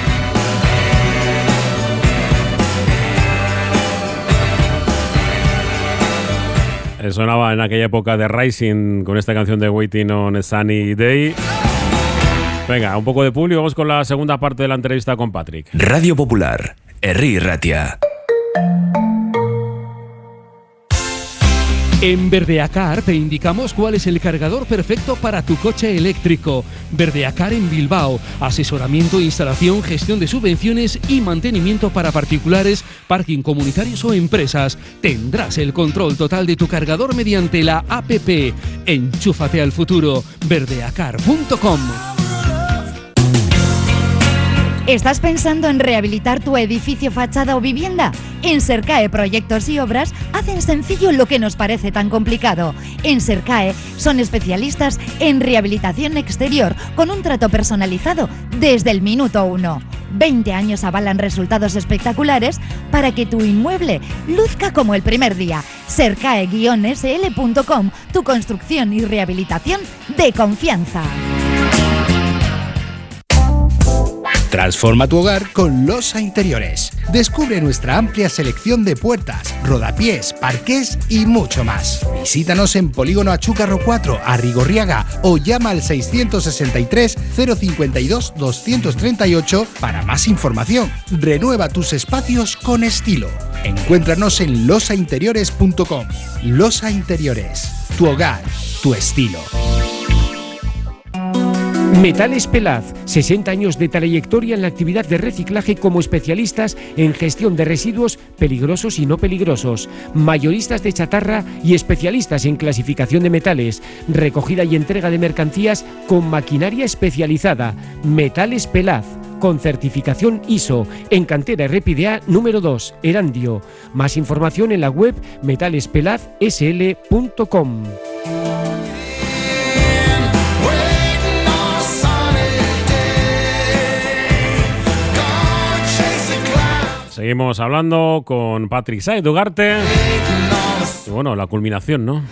Sonaba en aquella época de Rising con esta canción de Waiting on a Sunny Day. Venga, un poco de publi, vamos con la segunda parte de la entrevista con Patrick. Radio Popular, Herri Ratia. En Verdeacar te indicamos cuál es el cargador perfecto para tu coche eléctrico. Verdeacar en Bilbao. Asesoramiento, instalación, gestión de subvenciones y mantenimiento para particulares, parking comunitarios o empresas. Tendrás el control total de tu cargador mediante la app. Enchúfate al futuro. verdeacar punto com. ¿Estás pensando en rehabilitar tu edificio, fachada o vivienda? En Sercae Proyectos y Obras hacen sencillo lo que nos parece tan complicado. En Sercae son especialistas en rehabilitación exterior con un trato personalizado desde el minuto uno. veinte años avalan resultados espectaculares para que tu inmueble luzca como el primer día. Sercae guion ese ele punto com, tu construcción y rehabilitación de confianza. Transforma tu hogar con Losa Interiores. Descubre nuestra amplia selección de puertas, rodapiés, parqués y mucho más. Visítanos en Polígono Achúcarro cuatro, Arrigorriaga, o llama al seiscientos sesenta y tres, cero cincuenta y dos, doscientos treinta y ocho para más información. Renueva tus espacios con estilo. Encuéntranos en losa interiores punto com. Losa Interiores. Tu hogar, tu estilo. Metales Pelaz, sesenta años de trayectoria en la actividad de reciclaje como especialistas en gestión de residuos peligrosos y no peligrosos, mayoristas de chatarra y especialistas en clasificación de metales, recogida y entrega de mercancías con maquinaria especializada. Metales Pelaz, con certificación I S O, en cantera R P D A número dos, Erandio. Más información en la web metales pelaz ese ele punto com. Seguimos hablando con Patrick Sáenz de Ugarte. Y bueno, la culminación, ¿no?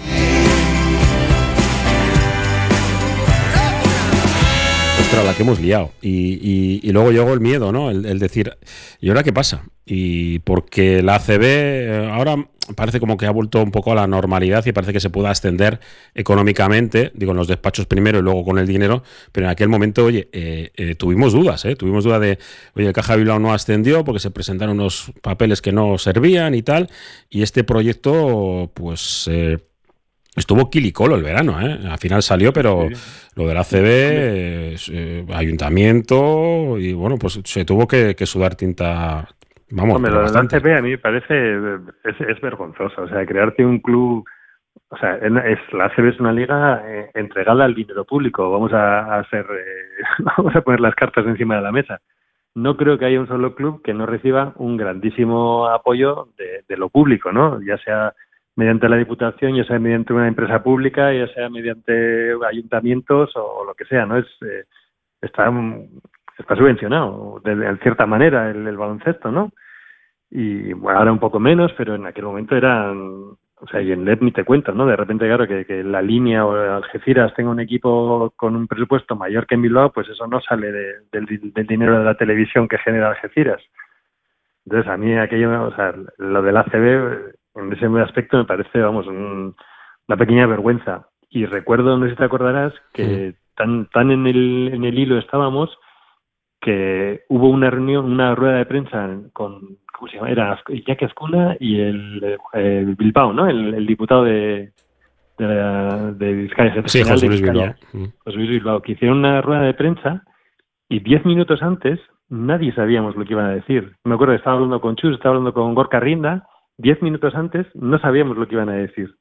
Ostras, la que hemos liado. Y, y, y luego llegó el miedo, ¿no? El, el decir, ¿y ahora qué pasa? Y porque la A C B ahora parece como que ha vuelto un poco a la normalidad y parece que se pueda ascender económicamente, digo, en los despachos primero y luego con el dinero, pero en aquel momento, oye, eh, eh, tuvimos dudas, ¿eh? Tuvimos duda de, oye, el Caja Bilbao no ascendió porque se presentaron unos papeles que no servían y tal, y este proyecto, pues... Eh, estuvo quilicolo el verano, ¿eh? Al final salió, pero sí. Lo del A C B, eh, ayuntamiento, y bueno, pues se tuvo que, que sudar tinta. Vamos, Hombre, lo del A C B a mí me parece es, es vergonzoso. O sea, crearte un club, o sea, es, la A C B es una liga eh, entregada al dinero público. Vamos a, a hacer, eh, vamos a poner las cartas encima de la mesa. No creo que haya un solo club que no reciba un grandísimo apoyo de, de lo público, ¿no? Ya sea mediante la Diputación, ya sea mediante una empresa pública, ya sea mediante ayuntamientos o, o lo que sea, ¿no? Es eh, está está subvencionado de, de cierta manera el, el baloncesto, ¿no? Y bueno, ahora un poco menos, pero en aquel momento eran, o sea, y en L E P ni te cuento, ¿no? De repente, claro, que, que la línea o Algeciras tenga un equipo con un presupuesto mayor que en Bilbao, pues eso no sale de, del, del dinero de la televisión que genera Algeciras. Entonces, a mí aquello, o sea, lo del A C B, en ese aspecto me parece, vamos, un, una pequeña vergüenza. Y recuerdo, no sé si te acordarás, que tan tan en el en el hilo estábamos que hubo una reunión, una rueda de prensa con, ¿cómo se llama? Era Iñaki Azkuna y el, el Bilbao, ¿no? El, el diputado de, de, la, de Vizcaya. Sí, José Luis Bilbao. José Luis Bilbao, que hicieron una rueda de prensa y diez minutos antes nadie sabíamos lo que iban a decir. Me acuerdo que estaba hablando con Chus, estaba hablando con Gorka Rinda, diez minutos antes no sabíamos lo que iban a decir.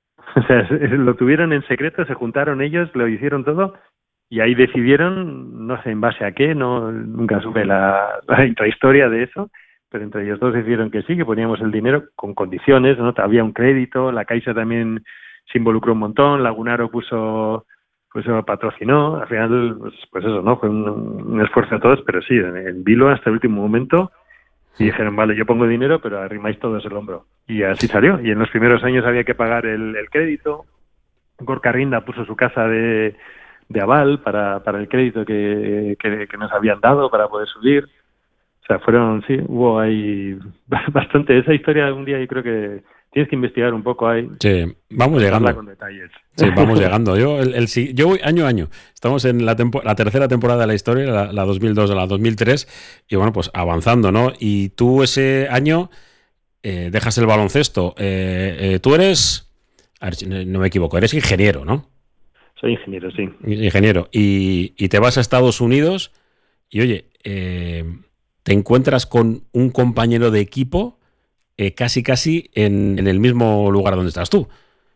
O sea, lo tuvieron en secreto, se juntaron ellos, lo hicieron todo y ahí decidieron, no sé en base a qué, no nunca supe la, la intrahistoria de eso, pero entre ellos dos decidieron que sí, que poníamos el dinero con condiciones, ¿no? Había un crédito, la Caixa también se involucró un montón, Lagunaro puso, pues patrocinó, al final, pues, pues eso, ¿no? Fue un, un esfuerzo de todos, pero sí, en, en Vilo hasta el último momento, y dijeron, vale, yo pongo dinero, pero arrimáis todos el hombro. Y así salió, y en los primeros años había que pagar el, el crédito, Gorka Rinda puso su casa de, de aval para, para el crédito que, que, que nos habían dado para poder subir. O sea, fueron, sí, hubo ahí bastante. Esa historia un día yo creo que tienes que investigar un poco ahí. Sí, vamos llegando. Con detalles. Sí, vamos llegando. Yo, el, el, yo voy año a año. Estamos en la, tempo, la tercera temporada de la historia, la, la dos mil dos a la dos mil tres, y bueno, pues avanzando, ¿no? Y tú ese año eh, dejas el baloncesto. Eh, eh, tú eres, a ver si no me equivoco, eres ingeniero, ¿no? Soy ingeniero, sí. Ingeniero. Y, y te vas a Estados Unidos y, oye, eh, te encuentras con un compañero de equipo eh, casi casi en, en el mismo lugar donde estás tú.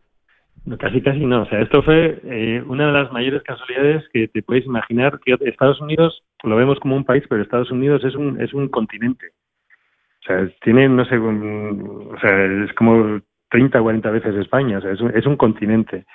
No, casi casi no. O sea, esto fue eh, una de las mayores casualidades que te puedes imaginar. Que Estados Unidos lo vemos como un país, pero Estados Unidos es un es un continente. O sea, tiene, no sé, un, o sea, es como treinta o cuarenta veces España. O sea, es un, es un continente.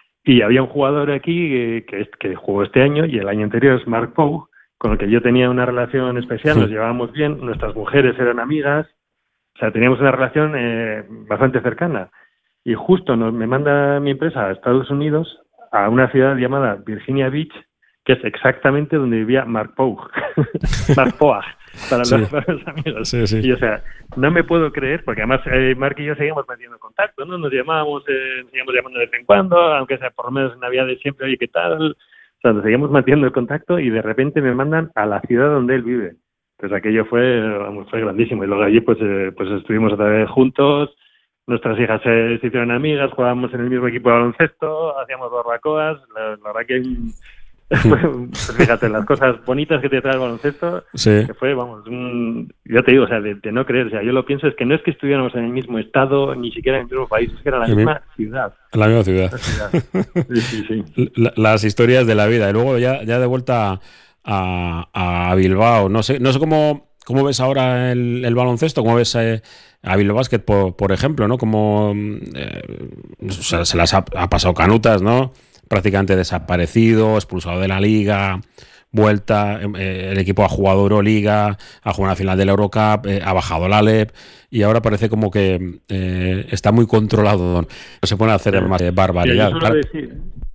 Y había un jugador aquí eh, que, que jugó este año y el año anterior es Mark Pogue, con el que yo tenía una relación especial, nos llevábamos bien, nuestras mujeres eran amigas, o sea, teníamos una relación eh, bastante cercana. Y justo nos, me manda mi empresa a Estados Unidos, a una ciudad llamada Virginia Beach, que es exactamente donde vivía Mark Pogue, Mark Pogue, para, sí. para los amigos. Sí, sí. Y o sea, no me puedo creer, porque además eh, Mark y yo seguíamos manteniendo contacto, ¿no? Nos llamábamos, eh, nos seguíamos llamando de vez en cuando, aunque sea por lo menos en Navidad de siempre, oye, ¿qué tal? O sea, nos seguimos manteniendo el contacto y de repente me mandan a la ciudad donde él vive. Entonces aquello fue, vamos, fue grandísimo. Y luego allí pues, eh, pues estuvimos otra vez juntos, nuestras hijas se, se hicieron amigas, jugábamos en el mismo equipo de baloncesto, hacíamos barbacoas. La, la verdad que, pues fíjate, las cosas bonitas que te trae el baloncesto, sí. Que fue, vamos, un, yo te digo, o sea, de, de no creer. O sea, yo lo pienso, es que no es que estuviéramos en el mismo estado, ni siquiera en el mismo país, es que era la misma mi... ciudad. La misma ciudad. La ciudad. Sí, sí, sí. La, las historias de la vida. Y luego ya, ya de vuelta a, a Bilbao. No sé, no sé cómo, cómo ves ahora el, el baloncesto, cómo ves eh, a Bilbao Basket, por, por ejemplo, ¿no? Como eh, o sea, se las ha, ha pasado canutas, ¿no? Prácticamente desaparecido, expulsado de la liga, vuelta, eh, el equipo ha jugado Euroliga, ha jugado una final de la Eurocup, eh, ha bajado la Alep y ahora parece como que eh, está muy controlado. No se puede hacer sí. más eh, barbaridad. Sí, yo suelo decir,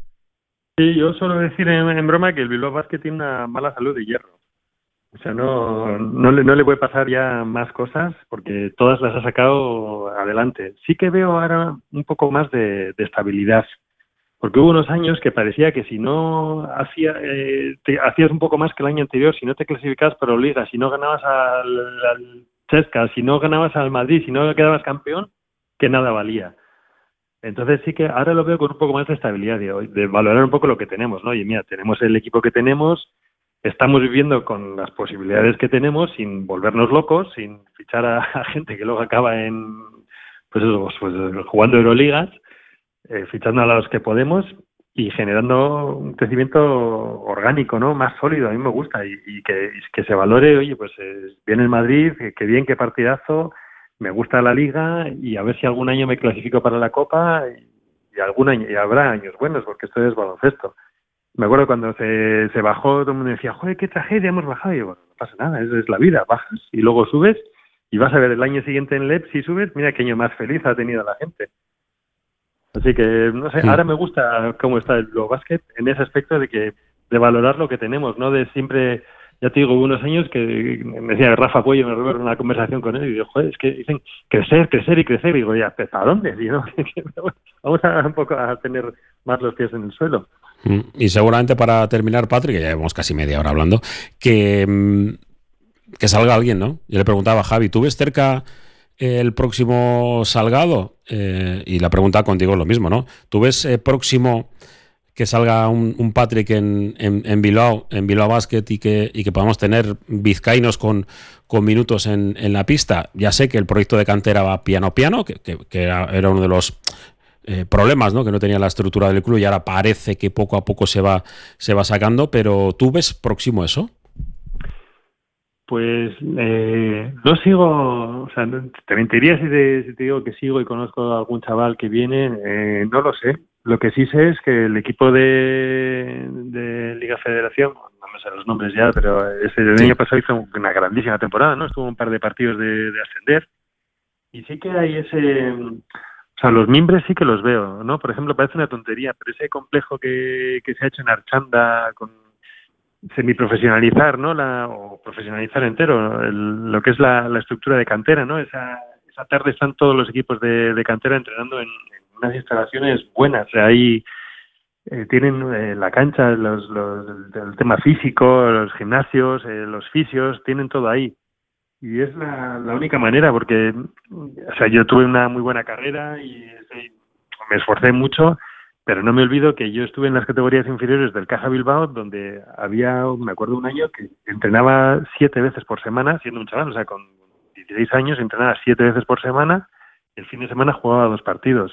sí, yo suelo decir en, en broma que el Bilbao Basket tiene una mala salud de hierro. O sea, no, no, le, no le puede pasar ya más cosas porque todas las ha sacado adelante. Sí que veo ahora un poco más de, de estabilidad. Porque hubo unos años que parecía que si no hacía, eh, te, hacías un poco más que el año anterior, si no te clasificabas para Liga, si no ganabas al, al Chesca, si no ganabas al Madrid, si no quedabas campeón, que nada valía. Entonces sí que ahora lo veo con un poco más de estabilidad, de, de valorar un poco lo que tenemos, ¿no? Oye, mira, tenemos el equipo que tenemos, estamos viviendo con las posibilidades que tenemos, sin volvernos locos, sin fichar a, a gente que luego acaba en, pues eso, pues, jugando Euroligas, Eh, fichando a los que podemos y generando un crecimiento orgánico, ¿no? Más sólido, a mí me gusta y, y, que, y que se valore, oye, pues eh, viene el Madrid, que, que bien, qué partidazo, me gusta la Liga y a ver si algún año me clasifico para la Copa y, y algún año, y habrá años buenos porque esto es baloncesto. Me acuerdo cuando se, se bajó, todo el mundo decía, joder, qué tragedia, hemos bajado, y yo, bueno, no pasa nada, eso es la vida, bajas y luego subes y vas a ver el año siguiente en L E P, si subes, mira qué año más feliz ha tenido la gente. Así que, no sé, sí. Ahora me gusta cómo está el Bilbao Basket en ese aspecto de que de valorar lo que tenemos, no de siempre, ya te digo, hubo unos años que me decía Rafa Cuello, me recuerdo una conversación con él y digo, joder, es que dicen crecer, crecer y crecer, y digo, ya, ¿a dónde? Y, ¿no? Vamos a un poco a tener más los pies en el suelo. Y seguramente para terminar, Patrick, que ya llevamos casi media hora hablando, que, que salga alguien, ¿no? Yo le preguntaba a Javi, ¿tú ves cerca el próximo Salgado? Eh, y la pregunta contigo es lo mismo, ¿no? ¿Tú ves eh, próximo que salga un, un Patrick en, en, en Bilbao, en Bilbao Basket y que, y que podamos tener vizcaínos con, con minutos en, en la pista? Ya sé que el proyecto de cantera va piano a piano, que, que, que era, era uno de los eh, problemas, ¿no? Que no tenía la estructura del club y ahora parece que poco a poco se va, se va sacando, pero ¿tú ves próximo eso? Pues eh, no sigo, o sea, te mentiría si te, si te digo que sigo y conozco a algún chaval que viene, eh, no lo sé. Lo que sí sé es que el equipo de, de Liga Federación, no me sé los nombres ya, pero ese el Sí. año pasado hizo una grandísima temporada, ¿no? Estuvo un par de partidos de, de ascender. Y sí que hay ese... O sea, los mimbres sí que los veo, ¿no? Por ejemplo, parece una tontería, pero ese complejo que, que se ha hecho en Archanda con semiprofesionalizar, ¿no? La, o profesionalizar entero el, lo que es la, la estructura de cantera, ¿no? Esa, esa tarde están todos los equipos de, de cantera entrenando en, en unas instalaciones buenas. O sea, ahí eh, tienen eh, la cancha, los, los, el, el tema físico, los gimnasios, eh, los fisios, tienen todo ahí. Y es la, la única manera, porque, o sea, yo tuve una muy buena carrera y sí, me esforcé mucho, pero no me olvido que yo estuve en las categorías inferiores del Caja Bilbao, donde había, me acuerdo, un año que entrenaba siete veces por semana, siendo un chaval, o sea, con dieciséis años entrenaba siete veces por semana, el fin de semana jugaba dos partidos.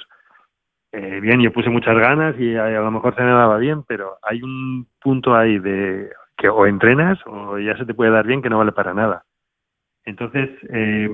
Eh, bien, yo puse muchas ganas y a, a lo mejor se me daba bien, pero hay un punto ahí de que o entrenas o ya se te puede dar bien que no vale para nada. Entonces, eh,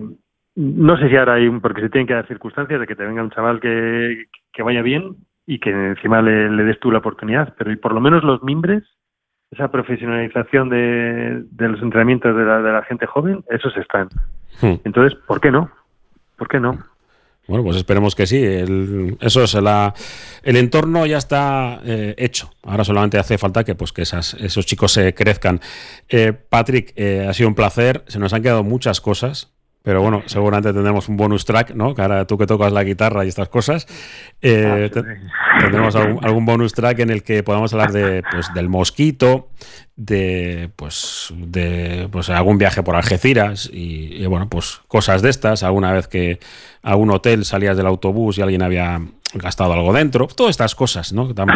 no sé si ahora hay un, porque se tienen que dar circunstancias de que te venga un chaval que, que vaya bien y que encima le, le des tú la oportunidad, pero y por lo menos los mimbres, esa profesionalización de, de los entrenamientos de la, de la gente joven, esos están. Hmm. Entonces, ¿por qué no? ¿Por qué no? Bueno, pues esperemos que sí. El, eso es la, el entorno ya está eh, hecho. Ahora solamente hace falta que, pues, que esas, esos chicos se crezcan. Eh, Patrick, eh, ha sido un placer. Se nos han quedado muchas cosas. Pero bueno, seguramente tendremos un bonus track, ¿no? Que ahora tú que tocas la guitarra y estas cosas, eh, te, tendremos algún, algún bonus track en el que podamos hablar de, pues, del Mosquito, de, pues, de, pues, algún viaje por Algeciras y, y, bueno, pues cosas de estas. Alguna vez que a un hotel salías del autobús y alguien había gastado algo dentro, todas estas cosas, ¿no? Tan,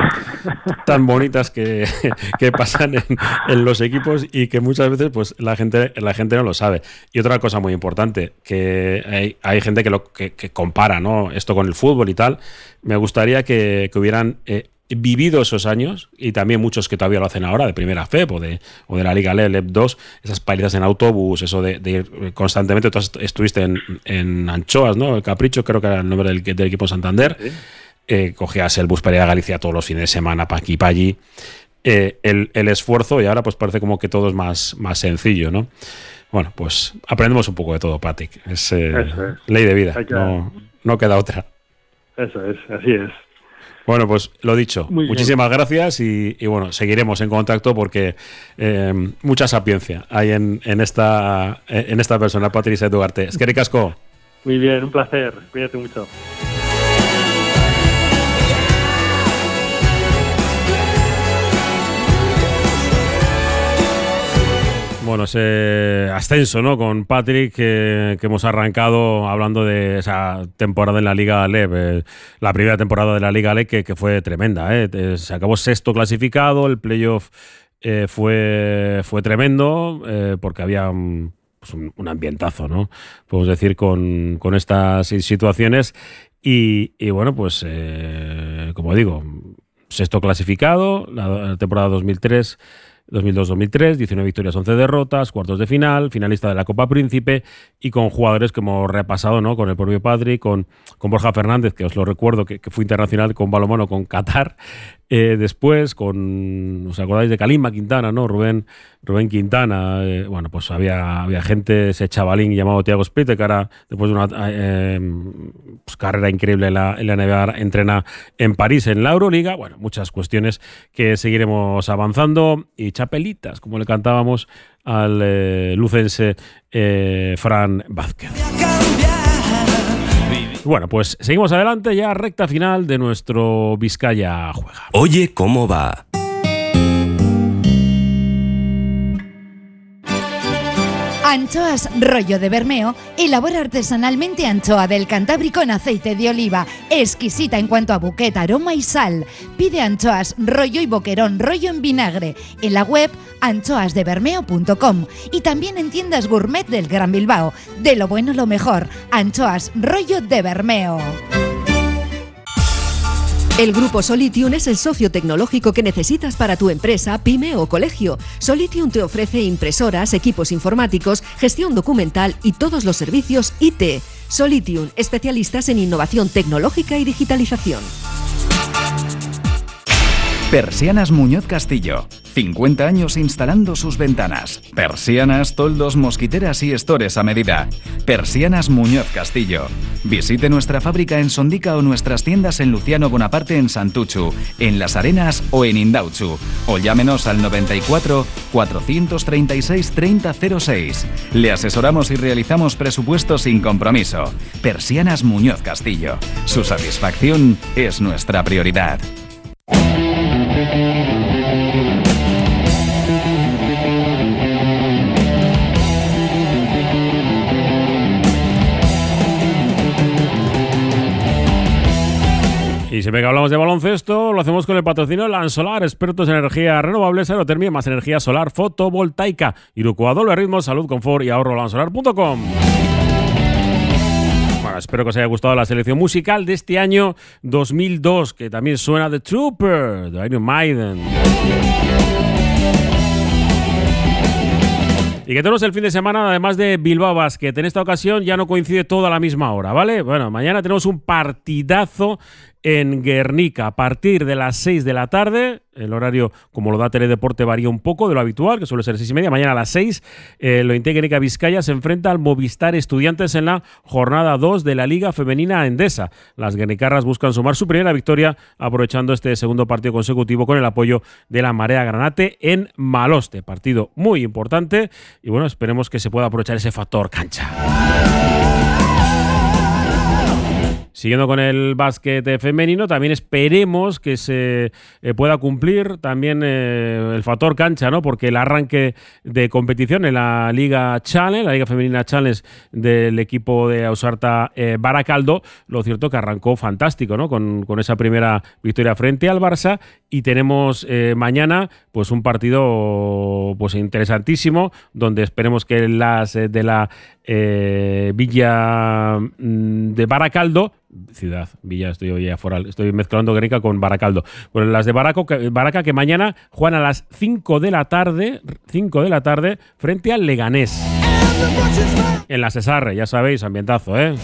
tan bonitas que, que pasan en, en los equipos y que muchas veces, pues, la gente, la gente no lo sabe. Y otra cosa muy importante, que hay, hay gente que, lo, que, que compara, ¿no? Esto con el fútbol y tal. Me gustaría que, que hubieran eh, vivido esos años, y también muchos que todavía lo hacen ahora, de Primera F E P o de, o de la Liga L E, L E P dos, esas palizas en autobús, eso de, de ir constantemente. Tú estuviste en, en Anchoas, ¿no? El Capricho, creo que era el nombre del, del equipo Santander. ¿Sí? Eh, cogías el bus para ir a Galicia todos los fines de semana, para aquí, para allí. Eh, el, el esfuerzo, y ahora pues parece como que todo es más, más sencillo, ¿no? Bueno, pues aprendemos un poco de todo, Patrick. Es, eh, es. ley de vida, que... no, no queda otra. Eso es, así es. Bueno, pues lo dicho, Muy muchísimas bien. gracias y, y bueno, seguiremos en contacto porque eh, mucha sapiencia hay en, en, esta, en esta persona, Patrick Sáenz Ugarte. Es que ricasco. Muy bien, un placer, cuídate mucho. Bueno, ese ascenso, ¿no? Con Patrick, que, que hemos arrancado hablando de esa temporada en la Liga L E P, eh, la primera temporada de la Liga L E P que, que fue tremenda, ¿eh? Se acabó sexto clasificado, el playoff eh, fue, fue tremendo, eh, porque había un, pues un, un ambientazo, ¿no? Podemos decir, con, con estas situaciones. Y, y bueno, pues, eh, como digo, sexto clasificado, la, la temporada dos mil tres dos mil dos dos mil tres, diecinueve victorias, once derrotas, cuartos de final, finalista de la Copa Príncipe y con jugadores que hemos repasado, ¿no? Con el propio Patrick, con, con Borja Fernández, que os lo recuerdo, que, que fue internacional con balonmano con Qatar, eh, después con, ¿os acordáis de Kalima Quintana, ¿no? Rubén, Rubén Quintana, eh, bueno, pues había, había gente, ese chavalín llamado Thiago Splitter, que ahora, después de una eh, pues carrera increíble en la, en la N B A, entrena en París, en la Euroliga. Bueno, muchas cuestiones que seguiremos avanzando y chapelitas, como le cantábamos al eh, lucense eh, Fran Vázquez. Bueno, pues seguimos adelante, ya recta final de nuestro Vizcaya Juega. Oye, ¿cómo va? Anchoas Rollo de Bermeo elabora artesanalmente anchoa del Cantábrico en aceite de oliva, exquisita en cuanto a buquet, aroma y sal. Pide anchoas Rollo y boquerón Rollo en vinagre en la web anchoas de bermeo punto com y también en tiendas gourmet del Gran Bilbao. De lo bueno lo mejor, Anchoas Rollo de Bermeo. El Grupo Solitium es el socio tecnológico que necesitas para tu empresa, pyme o colegio. Solitium te ofrece impresoras, equipos informáticos, gestión documental y todos los servicios I T. Solitium, especialistas en innovación tecnológica y digitalización. Persianas Muñoz Castillo. cincuenta años instalando sus ventanas. Persianas, toldos, mosquiteras y estores a medida. Persianas Muñoz Castillo. Visite nuestra fábrica en Sondica o nuestras tiendas en Luciano Bonaparte en Santuchu, en Las Arenas o en Indautxu. O llámenos al noventa y cuatro, cuatrocientos treinta y seis, treinta cero seis. Le asesoramos y realizamos presupuestos sin compromiso. Persianas Muñoz Castillo. Su satisfacción es nuestra prioridad. Y siempre que hablamos de baloncesto, lo hacemos con el patrocinio de Lansolar, expertos en energías renovables, aerotermia más energía solar fotovoltaica. Irukoa, doble ritmo, salud, confort y ahorro, lansolar punto com. Bueno, espero que os haya gustado la selección musical de este año dos mil dos, que también suena The Trooper, de Iron Maiden. Y que tenemos el fin de semana, además de Bilbao Basket. En esta ocasión ya no coincide todo a la misma hora, ¿vale? Bueno, mañana tenemos un partidazo en Guernica a partir de las seis de la tarde. El horario, como lo da Teledeporte, varía un poco de lo habitual, que suele ser seis y media. Mañana a las seis, eh, lo Guernica Vizcaya se enfrenta al Movistar Estudiantes en la jornada dos de la Liga Femenina Endesa. Las guernicarras buscan sumar su primera victoria, aprovechando este segundo partido consecutivo con el apoyo de la Marea Granate en Maloste. Partido muy importante y bueno, esperemos que se pueda aprovechar ese factor cancha. Siguiendo con el básquet femenino, también esperemos que se eh, pueda cumplir también eh, el factor cancha, ¿no? Porque el arranque de competición en la Liga Challenge, la Liga Femenina Challenge del equipo de Ausarta eh, Baracaldo, lo cierto que arrancó fantástico, ¿no? Con, con esa primera victoria frente al Barça, y tenemos eh, mañana pues un partido pues interesantísimo, donde esperemos que las eh, de la eh, Villa de Baracaldo, ciudad, Villa, estoy hoy afuera, estoy mezclando Guernica con Baracaldo. Bueno, las de Baraco, Baraca que mañana juegan a las cinco de la tarde, cinco de la tarde frente al Leganés. En la Cesarre, ya sabéis, ambientazo, ¿eh?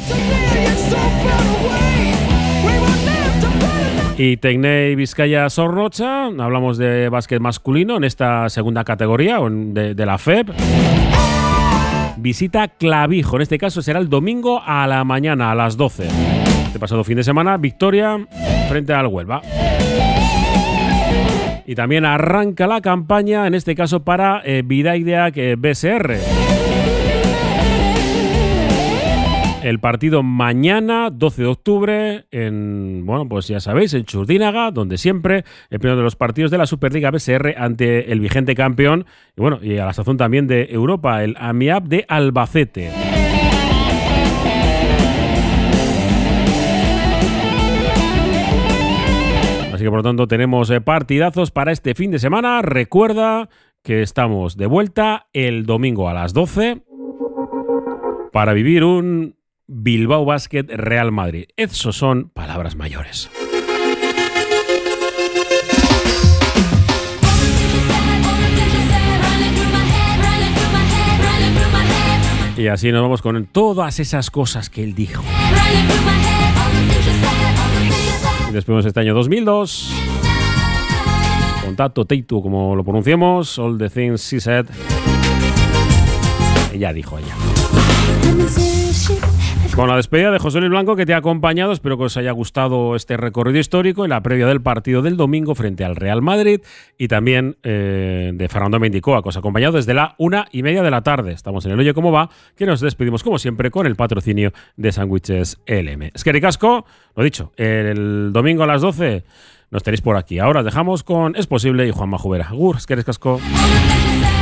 Y Tecnei Vizcaya Zornotza, hablamos de básquet masculino en esta segunda categoría de, de la F E B. Visita Clavijo, en este caso será el domingo a la mañana, a las doce. Este pasado fin de semana, victoria frente al Huelva. Y también arranca la campaña, en este caso para eh, Vidaideak eh, B S R. El partido mañana, doce de octubre, en, bueno, pues ya sabéis, en Churdínaga, donde siempre, el primero de los partidos de la Superliga B S R ante el vigente campeón, y bueno, y a la sazón también de Europa, el Amiab de Albacete. Así que por lo tanto tenemos partidazos para este fin de semana. Recuerda que estamos de vuelta el domingo a las doce para vivir un Bilbao Basket Real Madrid. Eso son palabras mayores. Y así nos vamos con todas esas cosas que él dijo. Y despedimos este año dos mil dos. Contacto Teitu, como lo pronunciemos. All the things she said. Ella dijo ella. Con la despedida de José Luis Blanco, que te ha acompañado, espero que os haya gustado este recorrido histórico y la previa del partido del domingo frente al Real Madrid, y también eh, de Fernando Mendicoa, que os ha acompañado desde la una y media de la tarde. Estamos en el Oye Cómo Va, que nos despedimos como siempre con el patrocinio de Sándwiches L M. Es que ricasco, lo dicho, el domingo a las doce nos tenéis por aquí. Ahora os dejamos con Es Posible y Juanma Jubera. Agur, es que ricasco.